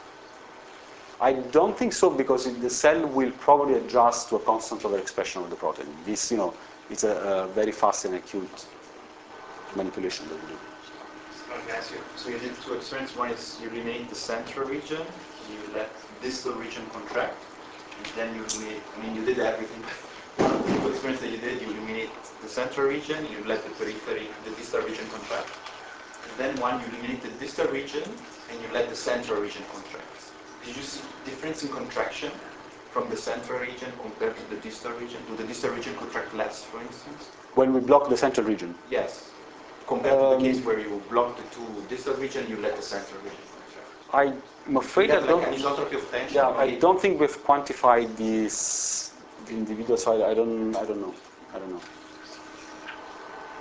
I don't think so, because the cell will probably adjust to a constant overexpression of the protein. This, you know, it's a, a very fast and acute manipulation that we do. Okay, I ask you. So you did two experiments. One is you eliminate the central region, you let distal region contract, and then you eliminate, I mean, you did everything. One of the two experiments that you did, you eliminate the central region, you let the periphery, the distal region contract. And then one, you eliminate the distal region, and you let the central region contract. Did you see difference in contraction from the central region compared to the distal region? Do the distal region contract less, for instance? When we block the central region? Yes. Compared Um, to the case where you block the two distal region, you let the central region contract. I'm afraid I Like don't. anisotropy of tension. Yeah, I it- don't think we've quantified these individuals. So I, I don't. I don't know. I don't know.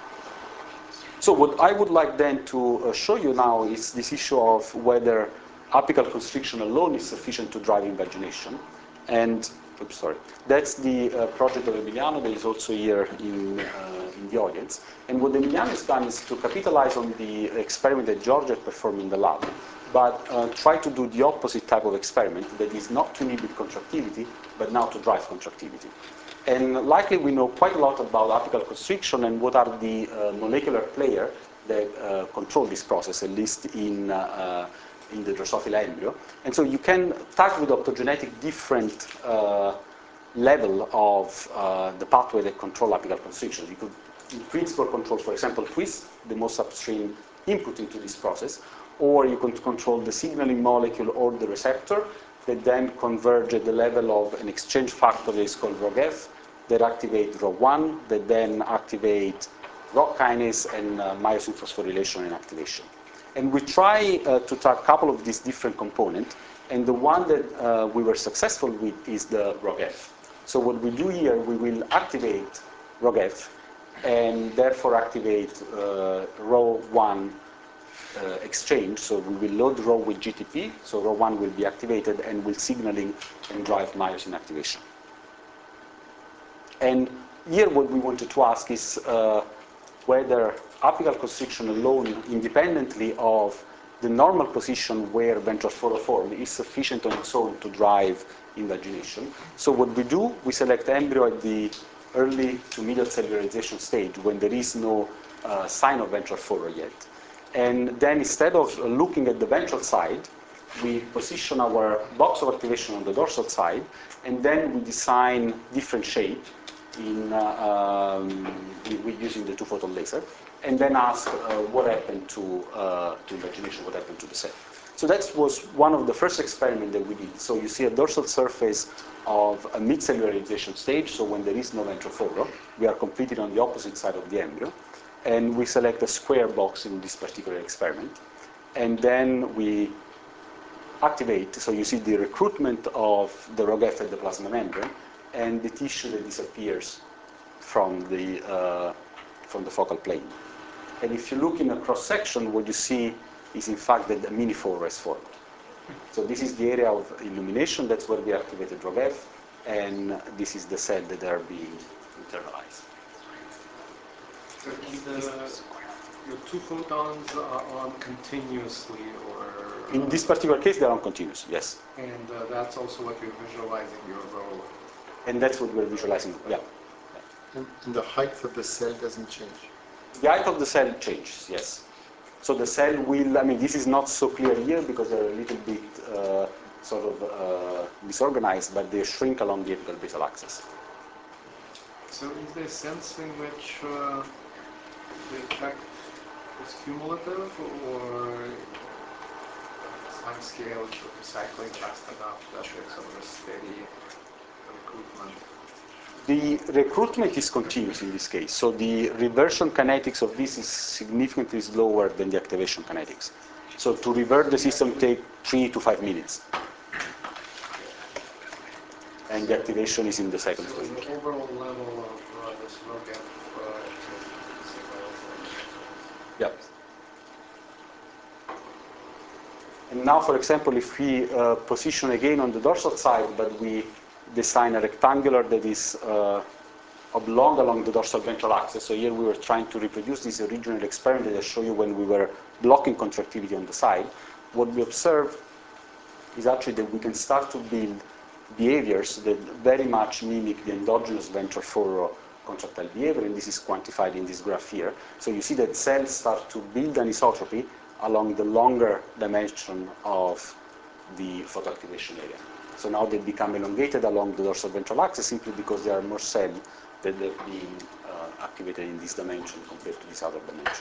So what I would like then to uh, show you now is this issue of whether apical constriction alone is sufficient to drive invagination. And, oops, sorry, that's the uh, project of Emiliano that is also here in, uh, in the audience. And what Emiliano has done is to capitalize on the experiment that George had performed in the lab, but uh, try to do the opposite type of experiment, that is not to inhibit contractility, but now to drive contractility. And likely we know quite a lot about apical constriction and what are the uh, molecular players that uh, control this process, at least in, uh, in the Drosophila embryo. And so you can target with optogenetic different uh, level of uh, the pathway that control apical constriction. You could, in principle, control, for example, twist, the most upstream input into this process, or you can control the signaling molecule or the receptor that then converge at the level of an exchange factor that is called R O G F, that activate R O one, that then activate R O C kinase and uh, myosin phosphorylation and activation. And we try uh, to target a couple of these different components, and the one that uh, we were successful with is the R O G F. So what we do here, we will activate R O G F, and therefore activate uh, R O one uh, exchange. So we will load R O with G T P, so R O one will be activated and will signaling and drive myosin activation. And here what we wanted to ask is uh, whether apical constriction alone, independently of the normal position where ventral furrow form, is sufficient on its own to drive invagination. So what we do, we select embryo at the early to middle cellularization stage when there is no uh, sign of ventral furrow yet. And then instead of looking at the ventral side, we position our box of activation on the dorsal side, and then we design different shape in, uh, um, with using the two-photon laser, and then ask uh, what happened to, uh, to invagination, what happened to the cell. So that was one of the first experiments that we did. So you see a dorsal surface of a mid-cellularization stage, so when there is no ventral furrow, we are completely on the opposite side of the embryo, and we select a square box in this particular experiment, and then we activate, so you see the recruitment of the R O G F at the plasma membrane, and the tissue that disappears from the, uh, from the focal plane. And if you look in a cross-section, what you see is in fact that the mini furrow is formed. So this is the area of illumination, that's where we activated R O G F, and this is the cell that are being internalized. So the, your two photons are on continuously, or? In this particular case, they're on continuous, yes. And uh, that's also what you're visualizing your role. And that's what we're visualizing, yeah. And, and the height of the cell doesn't change? The height of the cell changes, yes. So the cell will, I mean, this is not so clear here because they're a little bit uh, sort of uh, disorganized, but they shrink along the apical basal axis. So is there a sense in which uh, the effect is cumulative, or time scale of recycling fast enough that there's sort of a steady recruitment? The recruitment is continuous in this case, so the reversion kinetics of this is significantly slower than the activation kinetics. So to revert the system takes three to five minutes. And the activation is in the second So week. the overall level of uh, this R O G F uh, signals and Yep. And now, for example, if we uh, position again on the dorsal side, but we design a rectangular that is uh, oblong along the dorsal ventral axis. So here we were trying to reproduce this original experiment that I showed you when we were blocking contractility on the side. What we observe is actually that we can start to build behaviors that very much mimic the endogenous ventral furrow contractile behavior, and this is quantified in this graph here. So you see that cells start to build anisotropy along the longer dimension of the photoactivation area. So now they become elongated along the dorsal ventral axis simply because there are more cells that are being uh, activated in this dimension compared to this other dimension.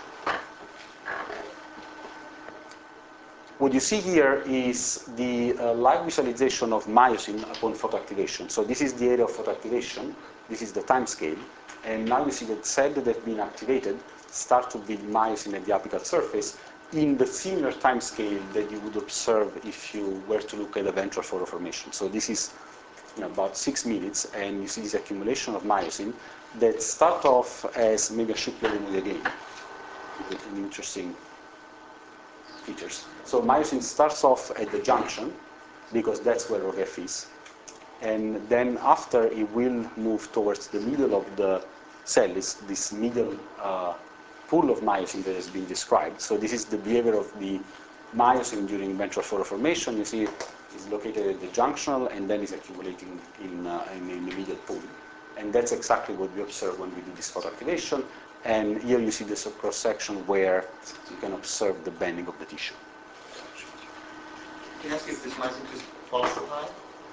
What you see here is the uh, live visualization of myosin upon photoactivation. So this is the area of photoactivation, this is the time scale, and now you see that cells that have been activated start to build myosin at the apical surface in the similar time scale that you would observe if you were to look at a ventral furrow formation. So this is you know, about six minutes, and you see this accumulation of myosin that start off as maybe a shipload in the game. An interesting features. So myosin starts off at the junction, because that's where ROGEF is. And then after, it will move towards the middle of the cell, is this middle uh, pool of myosin that has been described. So this is the behavior of the myosin during ventral furrow formation. You see it is located at the junctional and then is accumulating in, uh, in, in the middle pool. And that's exactly what we observe when we do this photoactivation. And here you see this cross-section where you can observe the bending of the tissue. Can I ask you if this myosin is pulsatile?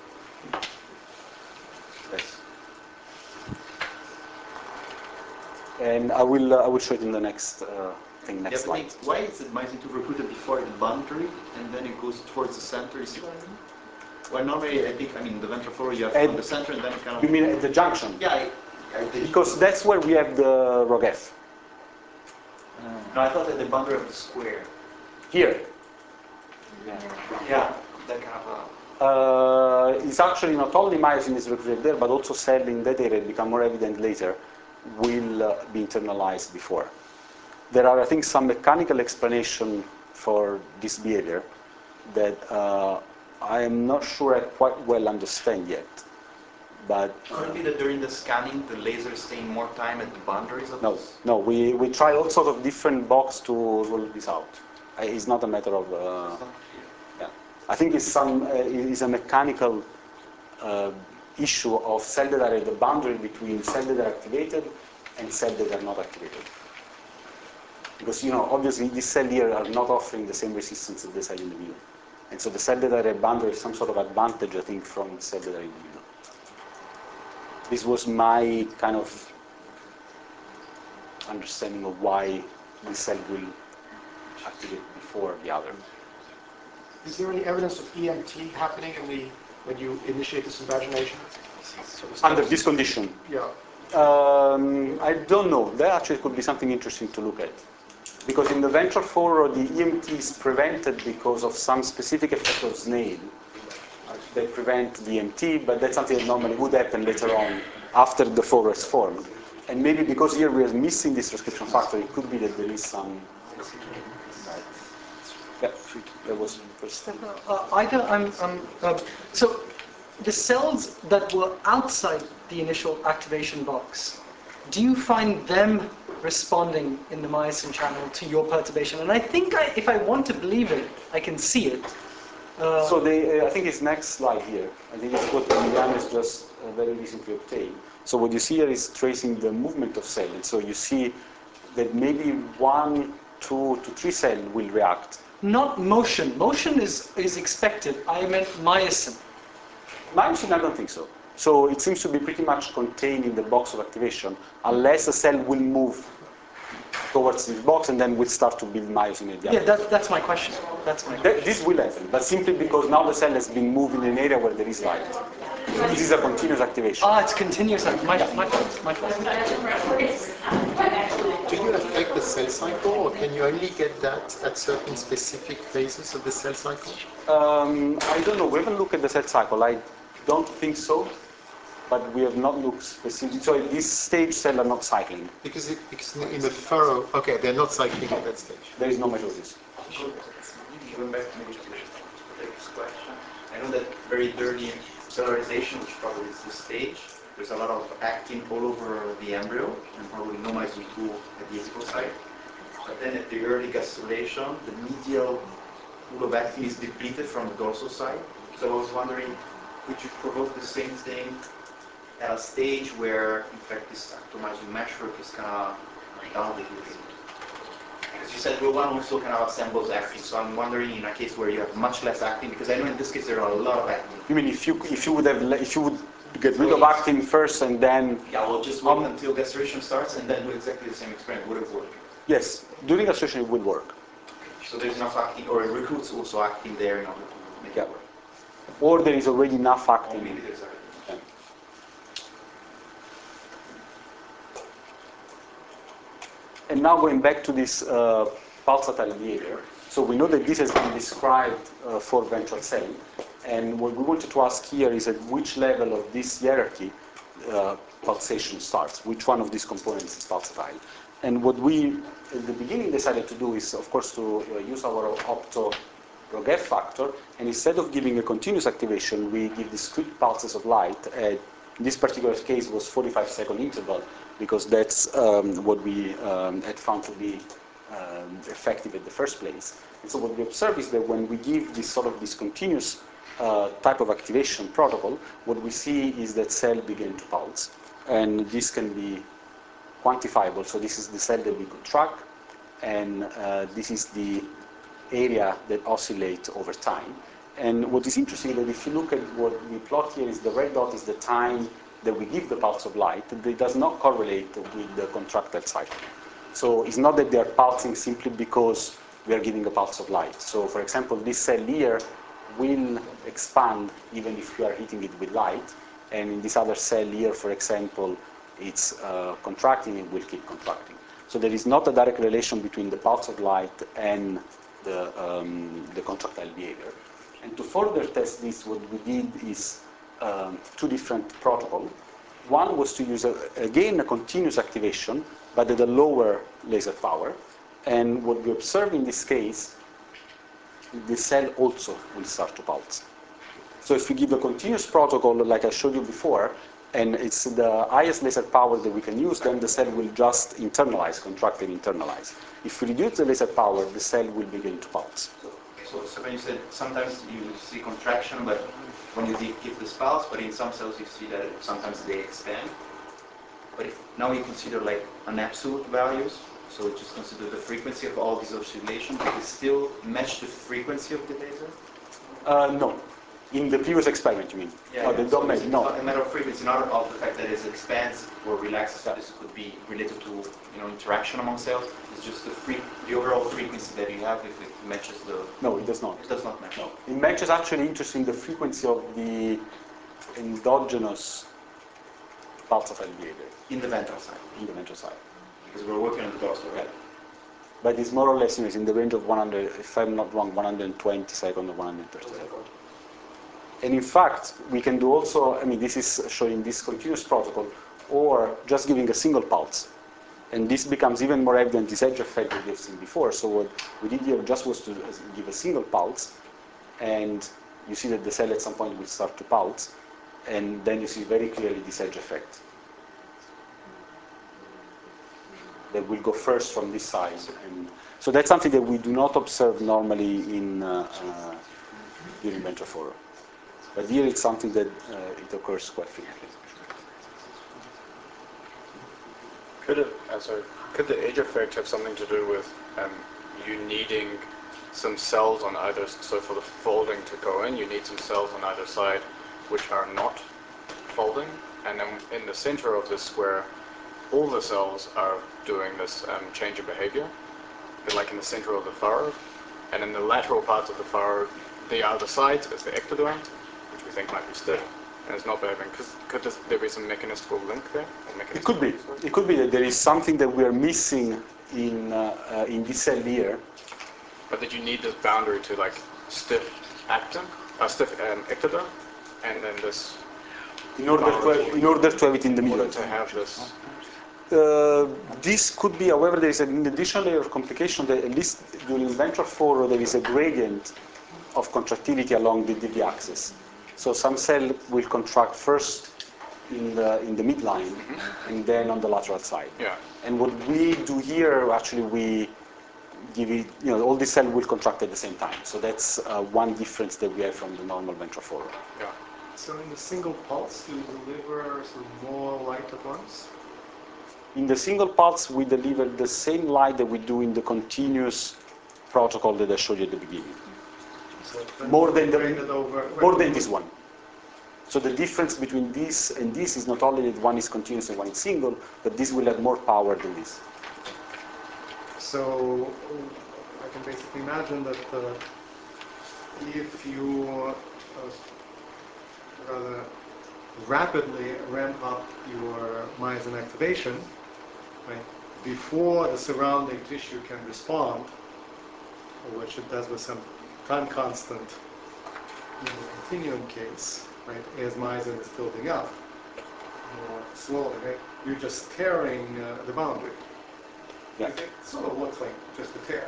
Yes. And I will, uh, I will show it in the next uh, thing, next Yeah, slide. but why is it myosin two recruited before the boundary and then it goes towards the center? You see what I mean? Well, normally I think, I mean, the ventral furrow you have At- from the center and then it kind of. You mean at the junction? Yeah, I, I did. Because that's where we have the ROGEF. No, I thought at the boundary of the square. Here. Yeah, that kind of. Uh, Uh, it's actually not only myosin is recruited there, but also cell in that area, become more evident later, will uh, be internalized before. There are, I think, some mechanical explanation for this behavior that uh, I am not sure I quite well understand yet. But Could it be that during the scanning, the laser is staying more time at the boundaries of no, this? no, we, we try all sorts of different box to rule this out. Uh, It's not a matter of, uh, yeah. I think it's some, uh, it's a mechanical uh, issue of cells that are at the boundary between cells that are activated and cells that are not activated. Because, you know, obviously these cells here are not offering the same resistance as the cell in the middle. And so the cell that are at boundary has some sort of advantage, I think, from the cells that are in the middle. This was my kind of understanding of why the cell will activate before the other. Is there any evidence of E M T happening in the when you initiate this invagination? Under this condition? Yeah. Um, I don't know. That actually could be something interesting to look at. Because in the ventral furrow, the E M T is prevented because of some specific effect of snail that prevent the E M T, but that's something that normally would happen later on after the furrow is formed. And maybe because here we are missing this transcription factor, it could be that there is some. Right. Yeah, that was first. Uh, Ida, I'm, I'm, uh, so the cells that were outside the initial activation box, do you find them responding in the myosin channel to your perturbation? And I think I, if I want to believe it, I can see it. Uh, So they, uh, I think it's next slide here. I think it's what Emiliano has just uh, very recently obtained. So what you see here is tracing the movement of cell. And so you see that maybe one, two to three cells will react. Not motion. Motion is, is expected. I meant myosin. Myosin, I don't think so. So it seems to be pretty much contained in the box of activation, unless a cell will move towards this box and then will start to build myosin at the Yeah, other. that, that's my question. That's my question. Th- This will happen, but simply because now the cell has been moved in an area where there is light. This is a continuous activation. Ah, it's continuous. My, my fault. My fault. Do you affect the cell cycle, or can you only get that at certain specific phases of the cell cycle? Um, I don't know. We haven't looked at the cell cycle. I don't think so, but we have not looked specifically. So at this stage, cells are not cycling. Because, it, because in the furrow, okay, they're not cycling at that stage. There is no measure of this. Going back to maybe to this question, I know that very early cellularization, which probably is this stage, there's a lot of actin all over the embryo, and probably no myosin two at the apical site. But then at the early gastrulation, the medial pool of actin is depleted from the dorsal side. So I was wondering, could you provoke the same thing at a stage where, in fact, this actomyosin meshwork is kind of down depleted? Because you said well, one also kind of assembles actin, so I'm wondering in a case where you have much less actin, because I know in this case there are a lot of actin. You mean if you if you would have le- if you would get rid of actin first and then? Yeah, well, just wait until gastration starts and then do exactly the same experiment. Would it work? Yes, during gastration it will work. So there's enough actin, or it recruits also actin there in order to make Yeah. it work. Or there is already enough Or actin. maybe there's actin. Yeah. And now going back to this uh, pulsatile behavior. So we know that this has been described uh, for ventral cell. And what we wanted to ask here is at which level of this hierarchy uh, pulsation starts, which one of these components is pulsatile. And what we, at the beginning, decided to do is, of course, to uh, use our opto log F factor, and instead of giving a continuous activation, we give discrete pulses of light. Uh, in this particular case, was forty-five second interval, because that's um, what we um, had found to be um, effective in the first place. And so what we observe is that when we give this sort of discontinuous uh, type of activation protocol, what we see is that cell begin to pulse. And this can be quantifiable. So this is the cell that we could track, and uh, this is the area that oscillates over time. And what is interesting is that if you look at what we plot here, is the red dot is the time that we give the pulse of light, and it does not correlate with the contractile cycle. So it's not that they are pulsing simply because we are giving a pulse of light. So for example, this cell here will expand even if we are hitting it with light, and in this other cell here, for example, it's uh, contracting, it will keep contracting. So there is not a direct relation between the pulse of light and the, um, the contractile behavior. And to further test this, what we did is um, two different protocols. One was to use, a, again, a continuous activation, but at a lower laser power. And what we observe in this case, the cell also will start to pulse. So if we give a continuous protocol, like I showed you before, and it's the highest laser power that we can use, then the cell will just internalize, contract and internalize. If we reduce the laser power, the cell will begin to pulse. So, so when you said sometimes you see contraction, but when you give this pulse, but in some cells you see that sometimes they expand. But if now you consider like an absolute values, so just consider the frequency of all these oscillations, does it still match the frequency of the laser? Uh, no. In the previous experiment, you mean? Yeah, Oh, yeah. they So don't it's make, no. not a matter of frequency, not of the fact that it expands or relaxes. Yeah. This could be related to, you know, interaction among cells. It's just the free, the overall frequency that you have if it matches the. No, it does not. It does not match. No. It matches actually, interesting, the frequency of the endogenous pulse of behavior. In the ventral side. In the ventral side. Because we're working on the dorsal, right? But it's more or less, you know, it's in the range of one hundred, if I'm not wrong, one hundred twenty seconds or one hundred thirty seconds. And in fact, we can do also, I mean, this is showing this continuous protocol, or just giving a single pulse. And this becomes even more evident, this edge effect that we've seen before. So what we did here just was to give a single pulse, and you see that the cell at some point will start to pulse, and then you see very clearly this edge effect that will go first from this side. And so that's something that we do not observe normally in uh, uh, during ventriforum. But here it's something that uh, it occurs quite frequently. Could it, uh, sorry, could the edge effect have something to do with um, you needing some cells on either, so for the folding to go in, you need some cells on either side which are not folding, and then in the center of this square, all the cells are doing this um, change of behavior, like in the center of the furrow, and in the lateral parts of the furrow, the other sides is the ectoderm, which we think might be stiff and is not behaving. Could this, there be some mechanistical link there? It could be. It could be that there is something that we are missing in uh, uh, in this cell here. But that you need this boundary to like stiff actin, uh, stiff um, ectoderm, and then this. In order to have, in order to have it in the middle. In order to have this. Uh, this could be, however, there is an additional layer of complication that at least during ventral four there is a gradient of contractility along the D V axis. So some cell will contract first in the in the midline, mm-hmm. and then on the lateral side. Yeah. And what we do here, actually, we give it, you know, all these cells will contract at the same time. So that's uh, one difference that we have from the normal ventral four. Yeah. So in the single pulse, you deliver sort of more light at once? In the single pulse, we deliver the same light that we do in the continuous protocol that I showed you at the beginning. So more than the, over, more than this one. So the difference between this and this is not only that one is continuous and one is single, but this will have more power than this. So I can basically imagine that uh, if you uh, rather rapidly ramp up your myosin activation, right, before the surrounding tissue can respond, which it does with some time constant in the continuum case, right, as myosin is building up more slowly, right, you're just tearing uh, the boundary. Yeah. It sort of looks like just a tear.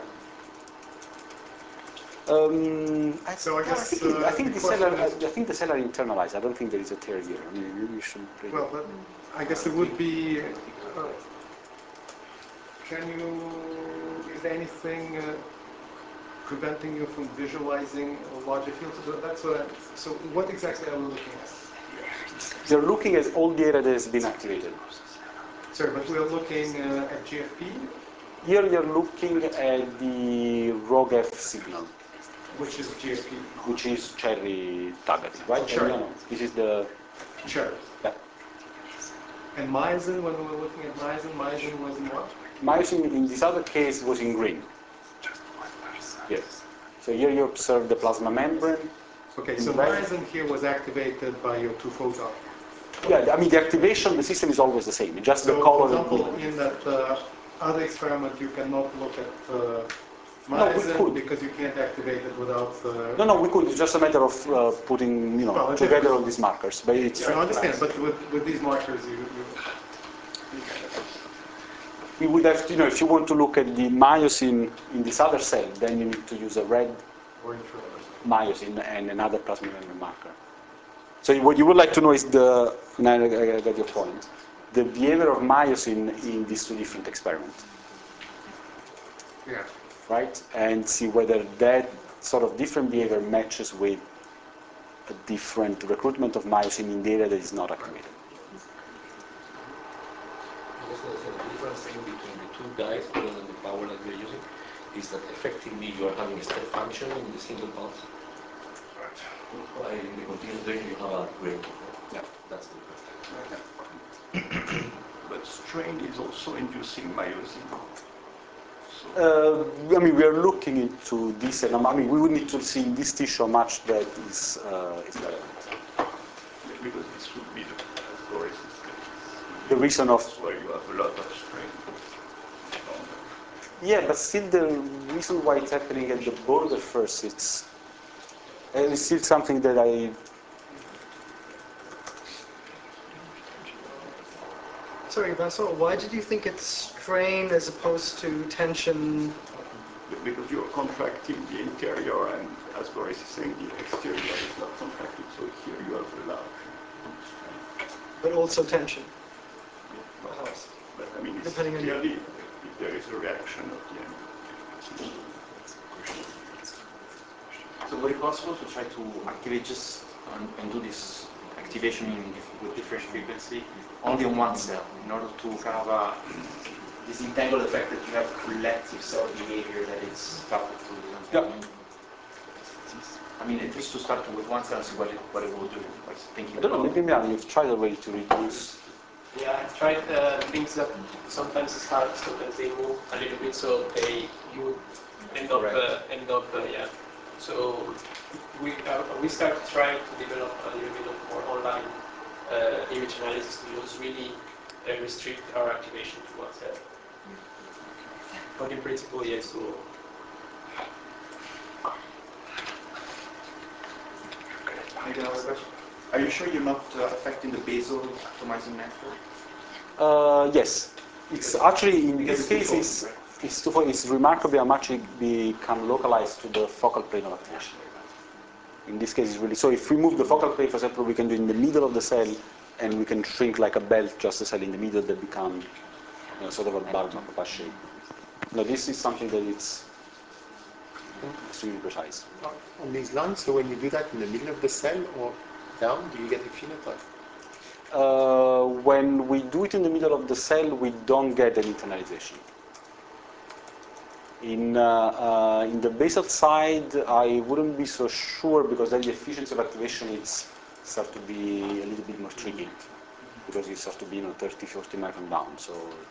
Um, I, So I I guess, think, uh, I think the the cellar. I, question is- I think the cellar internalized. I don't think there is a tear here. I mean, you, you should. Read Well, it. but I guess it would be, uh, can you, is there anything uh, preventing you from visualizing a larger field? So that's what, I- so what exactly are we looking at? You're looking at all the area that has been activated. Sorry, but we're looking uh, at G F P, Here you're looking at the ROGEF signal, which is G F P. which is cherry targeted, right? Oh, cherry. No, no, this is the. Cherry. Yeah. And Meissen, when we were looking at Meissen, Meissen was in what? Myosin in this other case was in green. Yes. So here you observe the plasma membrane. Okay, in so red. Meissen here was activated by your two photon. Yeah, I mean the activation, the system is always the same. It's just So, the color. for and example, the- in that uh, other experiment, you cannot look at uh, No, we Meissen could. because you can't activate it without. Uh, No, no, we could. It's just a matter of uh, putting, you know, Well, it together differs. all these markers. But it's. I understand, but with, with these markers, you, you We would have, to, you know, if you want to look at the myosin in this other cell, then you need to use a red or infrared. myosin and another plasma membrane marker. So what you would like to know is the, and I, I got your point, the behavior of myosin in these two different experiments, Yeah. right? And see whether that sort of different behavior matches with a different recruitment of myosin in the area that is not activated. I guess the the difference thing between the two guys, other than the power that we're using, is that effectively you are having a step function in the single pulse. While in the continuous version you have a break. Yeah. That's the difference. But strain is also inducing myosin. So Uh, I mean, we are looking into this, and um, I mean, we would need to see in this tissue how much that is, uh, is relevant. because this would be the hysteresis. The reason of That's why you have a lot of strain. Yeah, but still the reason why it's happening at the border first, it's, and it's still something that I, Sorry, Basil, why did you think it's strain as opposed to tension? Because you're contracting the interior, and as Boris is saying, the exterior is not contracted, so here you have a large strain. But also tension. Perhaps. But I mean, it's Depending on clearly if there is a reaction at the end. So would it be possible to try to activate just and, and do this activation in, with different frequency only on one cell in order to kind of uh, disentangle the fact that you have collective cell behavior that is started to. Yeah. I mean, at least to start with one cell and see what it, what it will do. Like thinking I don't know, about- maybe yeah, you've tried already to reduce. Yeah, I've tried uh, things that sometimes start, sometimes they move a little bit, so they you would end up uh, end up uh, yeah. So we uh, we started trying to develop a little bit of more online uh, image analysis to just really uh, restrict our activation to one cell. But in principle, yes. So Maybe another question. Are you sure you're not uh, affecting the basal atomizing network? Uh, yes, it's actually in Because this it's case twofold, it's, right? it's twofold. It's remarkably how much it become localized to the focal plane of activation. In this case, it's really so. If we move the focal plane, for example, we can do it in the middle of the cell, and we can shrink like a belt, just a cell in the middle that become you know, sort of a Balmer shape. No, this is something that it's extremely precise. On these lines, so when you do that in the middle of the cell or down, do you get a phenotype? Uh, when we do it in the middle of the cell, we don't get an internalization. In, uh, uh, in the basal side, I wouldn't be so sure because then the efficiency of activation is start to be a little bit more tricky because it starts to be you know, thirty, forty micron down. So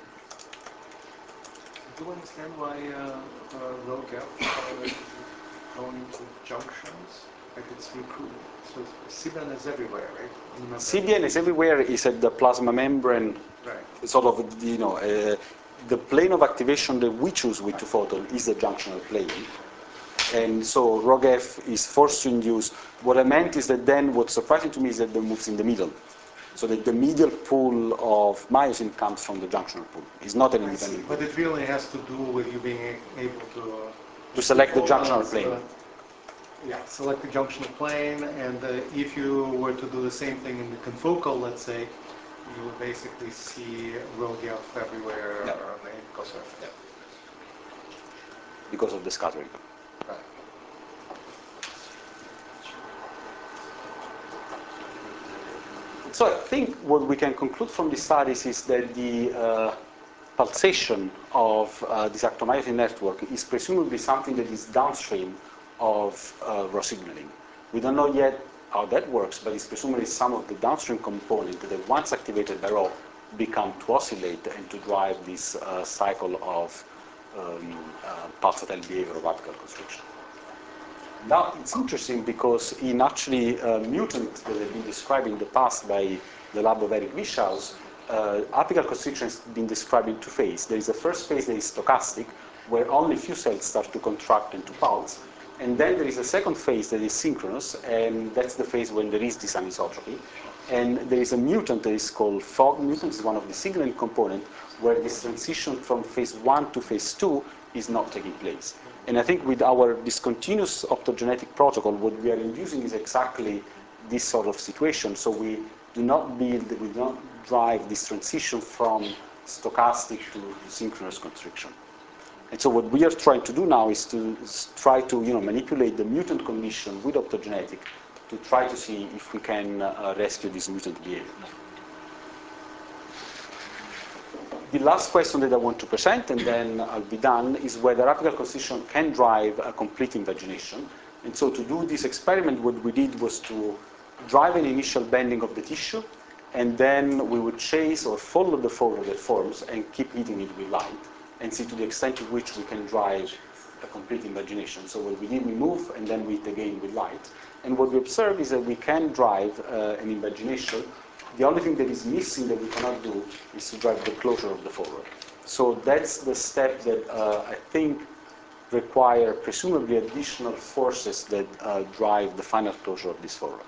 Do you understand why uh, uh, ROGEF uh, is going into junctions? Like it's recruited. So C B N is everywhere, right? On the membrane. C B N is everywhere. Is at the plasma membrane. Right. Sort of you know uh, the plane of activation that we choose with two photon is the junctional plane. And so ROGEF is forced to induce. What I meant is that then what's surprising to me is that the moves in the middle. So that the medial pool of myosin comes from the junctional pool. It's not an independent pool. But it really has to do with you being a- able to... Uh, To select the junctional plane. Uh, yeah, select the junctional plane, and uh, if you were to do the same thing in the confocal, let's say, you would basically see ROGAF everywhere Yeah. on the apical surface. Yeah. Because of the scattering. Right. So I think what we can conclude from these studies is that the uh, pulsation of uh, this actomyosin network is presumably something that is downstream of uh, Rho signaling. We don't know yet how that works, but it's presumably some of the downstream component that once activated by Rho become to oscillate and to drive this uh, cycle of um, uh, pulsatile behavior of apical constriction. Now, it's interesting because in actually uh, mutants that have been described in the past by the lab of Eric Wischhaus, uh, apical constriction has been described in two phases. There is a first phase that is stochastic, where only few cells start to contract and to pulse. And then there is a second phase that is synchronous, and that's the phase when there is this anisotropy. And there is a mutant that is called fog mutant, it's one of the signaling components, where this transition from phase one to phase two is not taking place. And I think with our discontinuous optogenetic protocol, what we are inducing is exactly this sort of situation. So we do not build, we do not drive this transition from stochastic to synchronous constriction. And so what we are trying to do now is to try to you know, manipulate the mutant condition with optogenetic to try to see if we can uh, rescue this mutant behavior. The last question that I want to present, and then I'll be done, is whether apical constriction can drive a complete invagination. And so to do this experiment, what we did was to drive an initial bending of the tissue, and then we would chase or follow the furrow that forms and keep hitting it with light, and see to the extent to which we can drive a complete invagination. So what we did, we move, and then we hit again with light. And what we observe is that we can drive uh, an invagination. The only thing that is missing that we cannot do is to drive the closure of the furrow. So that's the step that uh, I think require presumably additional forces that uh, drive the final closure of this furrow.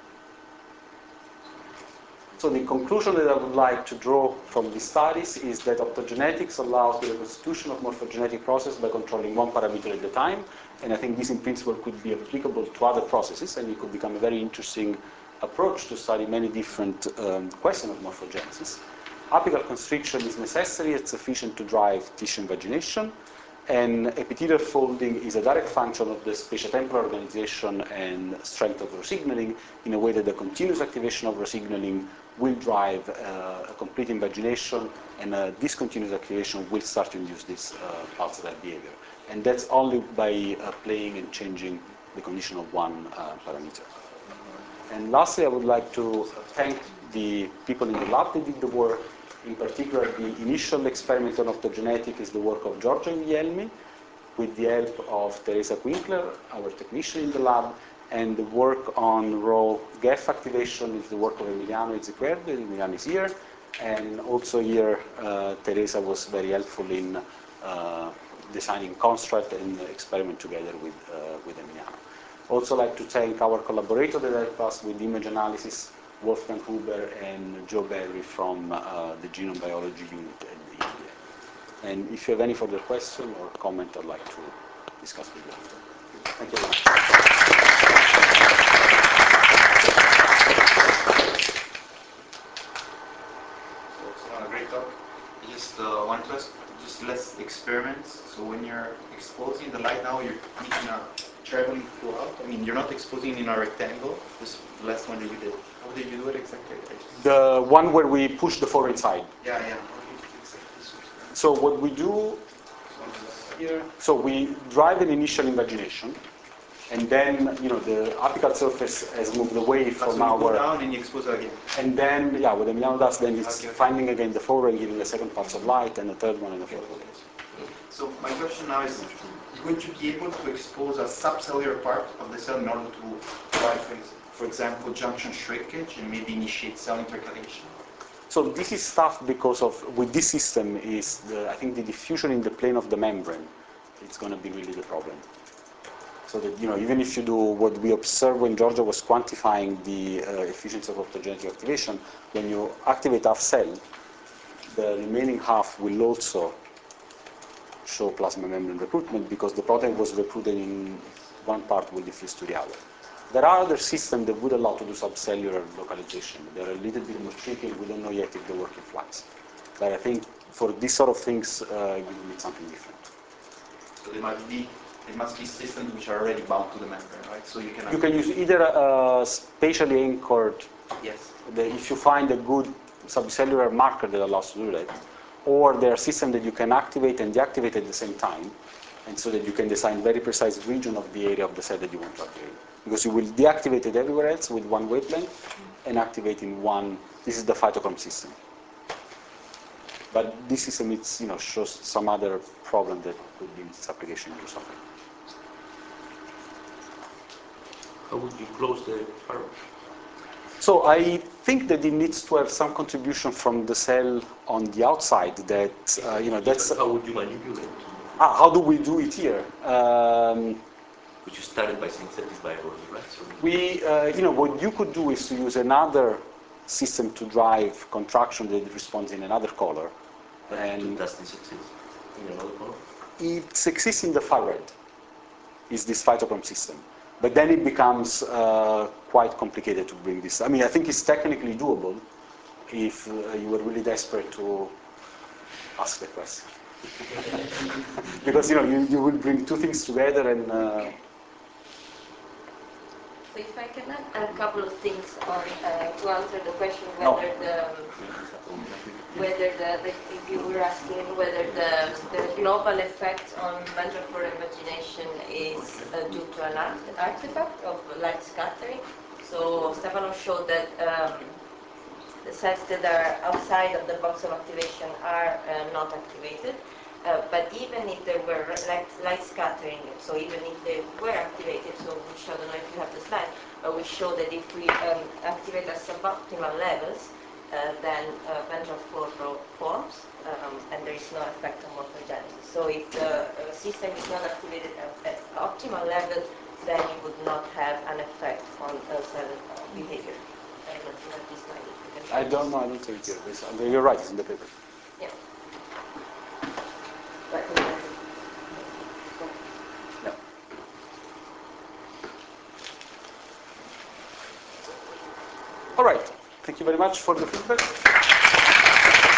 So the conclusion that I would like to draw from these studies is that optogenetics allows the reconstitution of morphogenetic process by controlling one parameter at a time, and I think this in principle could be applicable to other processes, and it could become a very interesting approach to study many different um, questions of morphogenesis. Apical constriction is necessary and sufficient to drive tissue invagination, and epithelial folding is a direct function of the spatiotemporal organization and strength of Rho signaling, in a way that the continuous activation of Rho signaling will drive uh, a complete invagination, and a discontinuous activation will start to induce this uh, pulsatile behavior. And that's only by uh, playing and changing the condition of one uh, parameter. And lastly, I would like to thank the people in the lab that did the work. In particular, the initial experiment on optogenetic is the work of Giorgio Guglielmi, with the help of Teresa Quinkler, our technician in the lab, and the work on Rho G A F activation is the work of Emiliano Ezequierde. Emiliano is here, and also here uh, Teresa was very helpful in uh, designing construct and experiment together with, uh, with Emiliano. Also like to thank our collaborator that helped us with image analysis, Wolfgang Huber and Joe Berry from uh, the Genome Biology Unit at the E P A. And if you have any further question or comment, I'd like to discuss with you after. Thank you very much. So it's not a great talk. I just uh, want to ask, just less experiments. So when you're exposing the light now, you're making a traveling throughout. I mean, you're not exposing in a rectangle. This last one that you did. How did you do it exactly? The one where we push the furrow inside. Yeah, yeah. How do you exactly this? So what we do here, so we drive an initial invagination, and then you know the apical surface has moved away from so our. You go down and you expose it again. And then, yeah, what Emiliano does then is Okay, okay. finding again the furrow and giving the second pulse of light, and the third one and the fourth one. So my question now is, would you be able to expose a subcellular part of the cell in order to drive, for example, junction shrinkage and maybe initiate cell intercalation? So this is tough because of, with this system, is the, I think the diffusion in the plane of the membrane, it's going to be really the problem. So that, you know, even if you do what we observed when Giorgio was quantifying the uh, efficiency of optogenetic activation, when you activate half cell, the remaining half will also show plasma membrane recruitment because the protein was recruited in one part will diffuse to the other. There are other systems that would allow to do subcellular localization. They're a little bit more tricky. We don't know yet if they work in flux. But I think for these sort of things, uh, you need something different. So there must be there must be systems which are already bound to the membrane, right? So you can You can use either a spatially anchored. Yes. The, if you find a good subcellular marker that allows to do that, or there are systems that you can activate and deactivate at the same time, and so that you can design very precise region of the area of the cell that you want to activate. Because you will deactivate it everywhere else with one wavelength and activate in one. This is the phytochrome system. But this system, it's, you know, shows some other problem that could limit its application to something. How would you close the furrow? So I think that it needs to have some contribution from the cell on the outside. That uh, you know, that's how would you manipulate? Ah, how do we do it here? Um, Which you started by synthetic biology, right? So we, uh, you know, what you could do is to use another system to drive contraction that responds in another color. And does this exist in another color? It exists in the far red. Is this phytochrome system? But then it becomes uh, quite complicated to bring this. I mean, I think it's technically doable if uh, you were really desperate to ask the question. Because, you know, you, you will bring two things together and... Uh, So if I can add a couple of things on, uh, to answer the question No. whether the... whether the, the, if you were asking whether the, the global effect on ventral floor invagination is uh, due to an art, artifact of light scattering. So Stefano showed that um, the cells that are outside of the box of activation are uh, not activated. Uh, but even if there were light, light scattering, so even if they were activated, so which I don't know if you have the slide, but we show that if we um, activate at suboptimal levels, uh, then uh, ventral floor forms, um, and there is no effect on morphogenesis. So if the uh, system is not activated at, at optimal level, then you would not have an effect on uh, cell uh, behavior. I don't know if you have this slide. If you can I don't know, I don't think here. It's, you're right, it's in the paper. Yeah. But, yeah. All right. Thank you very much for the feedback.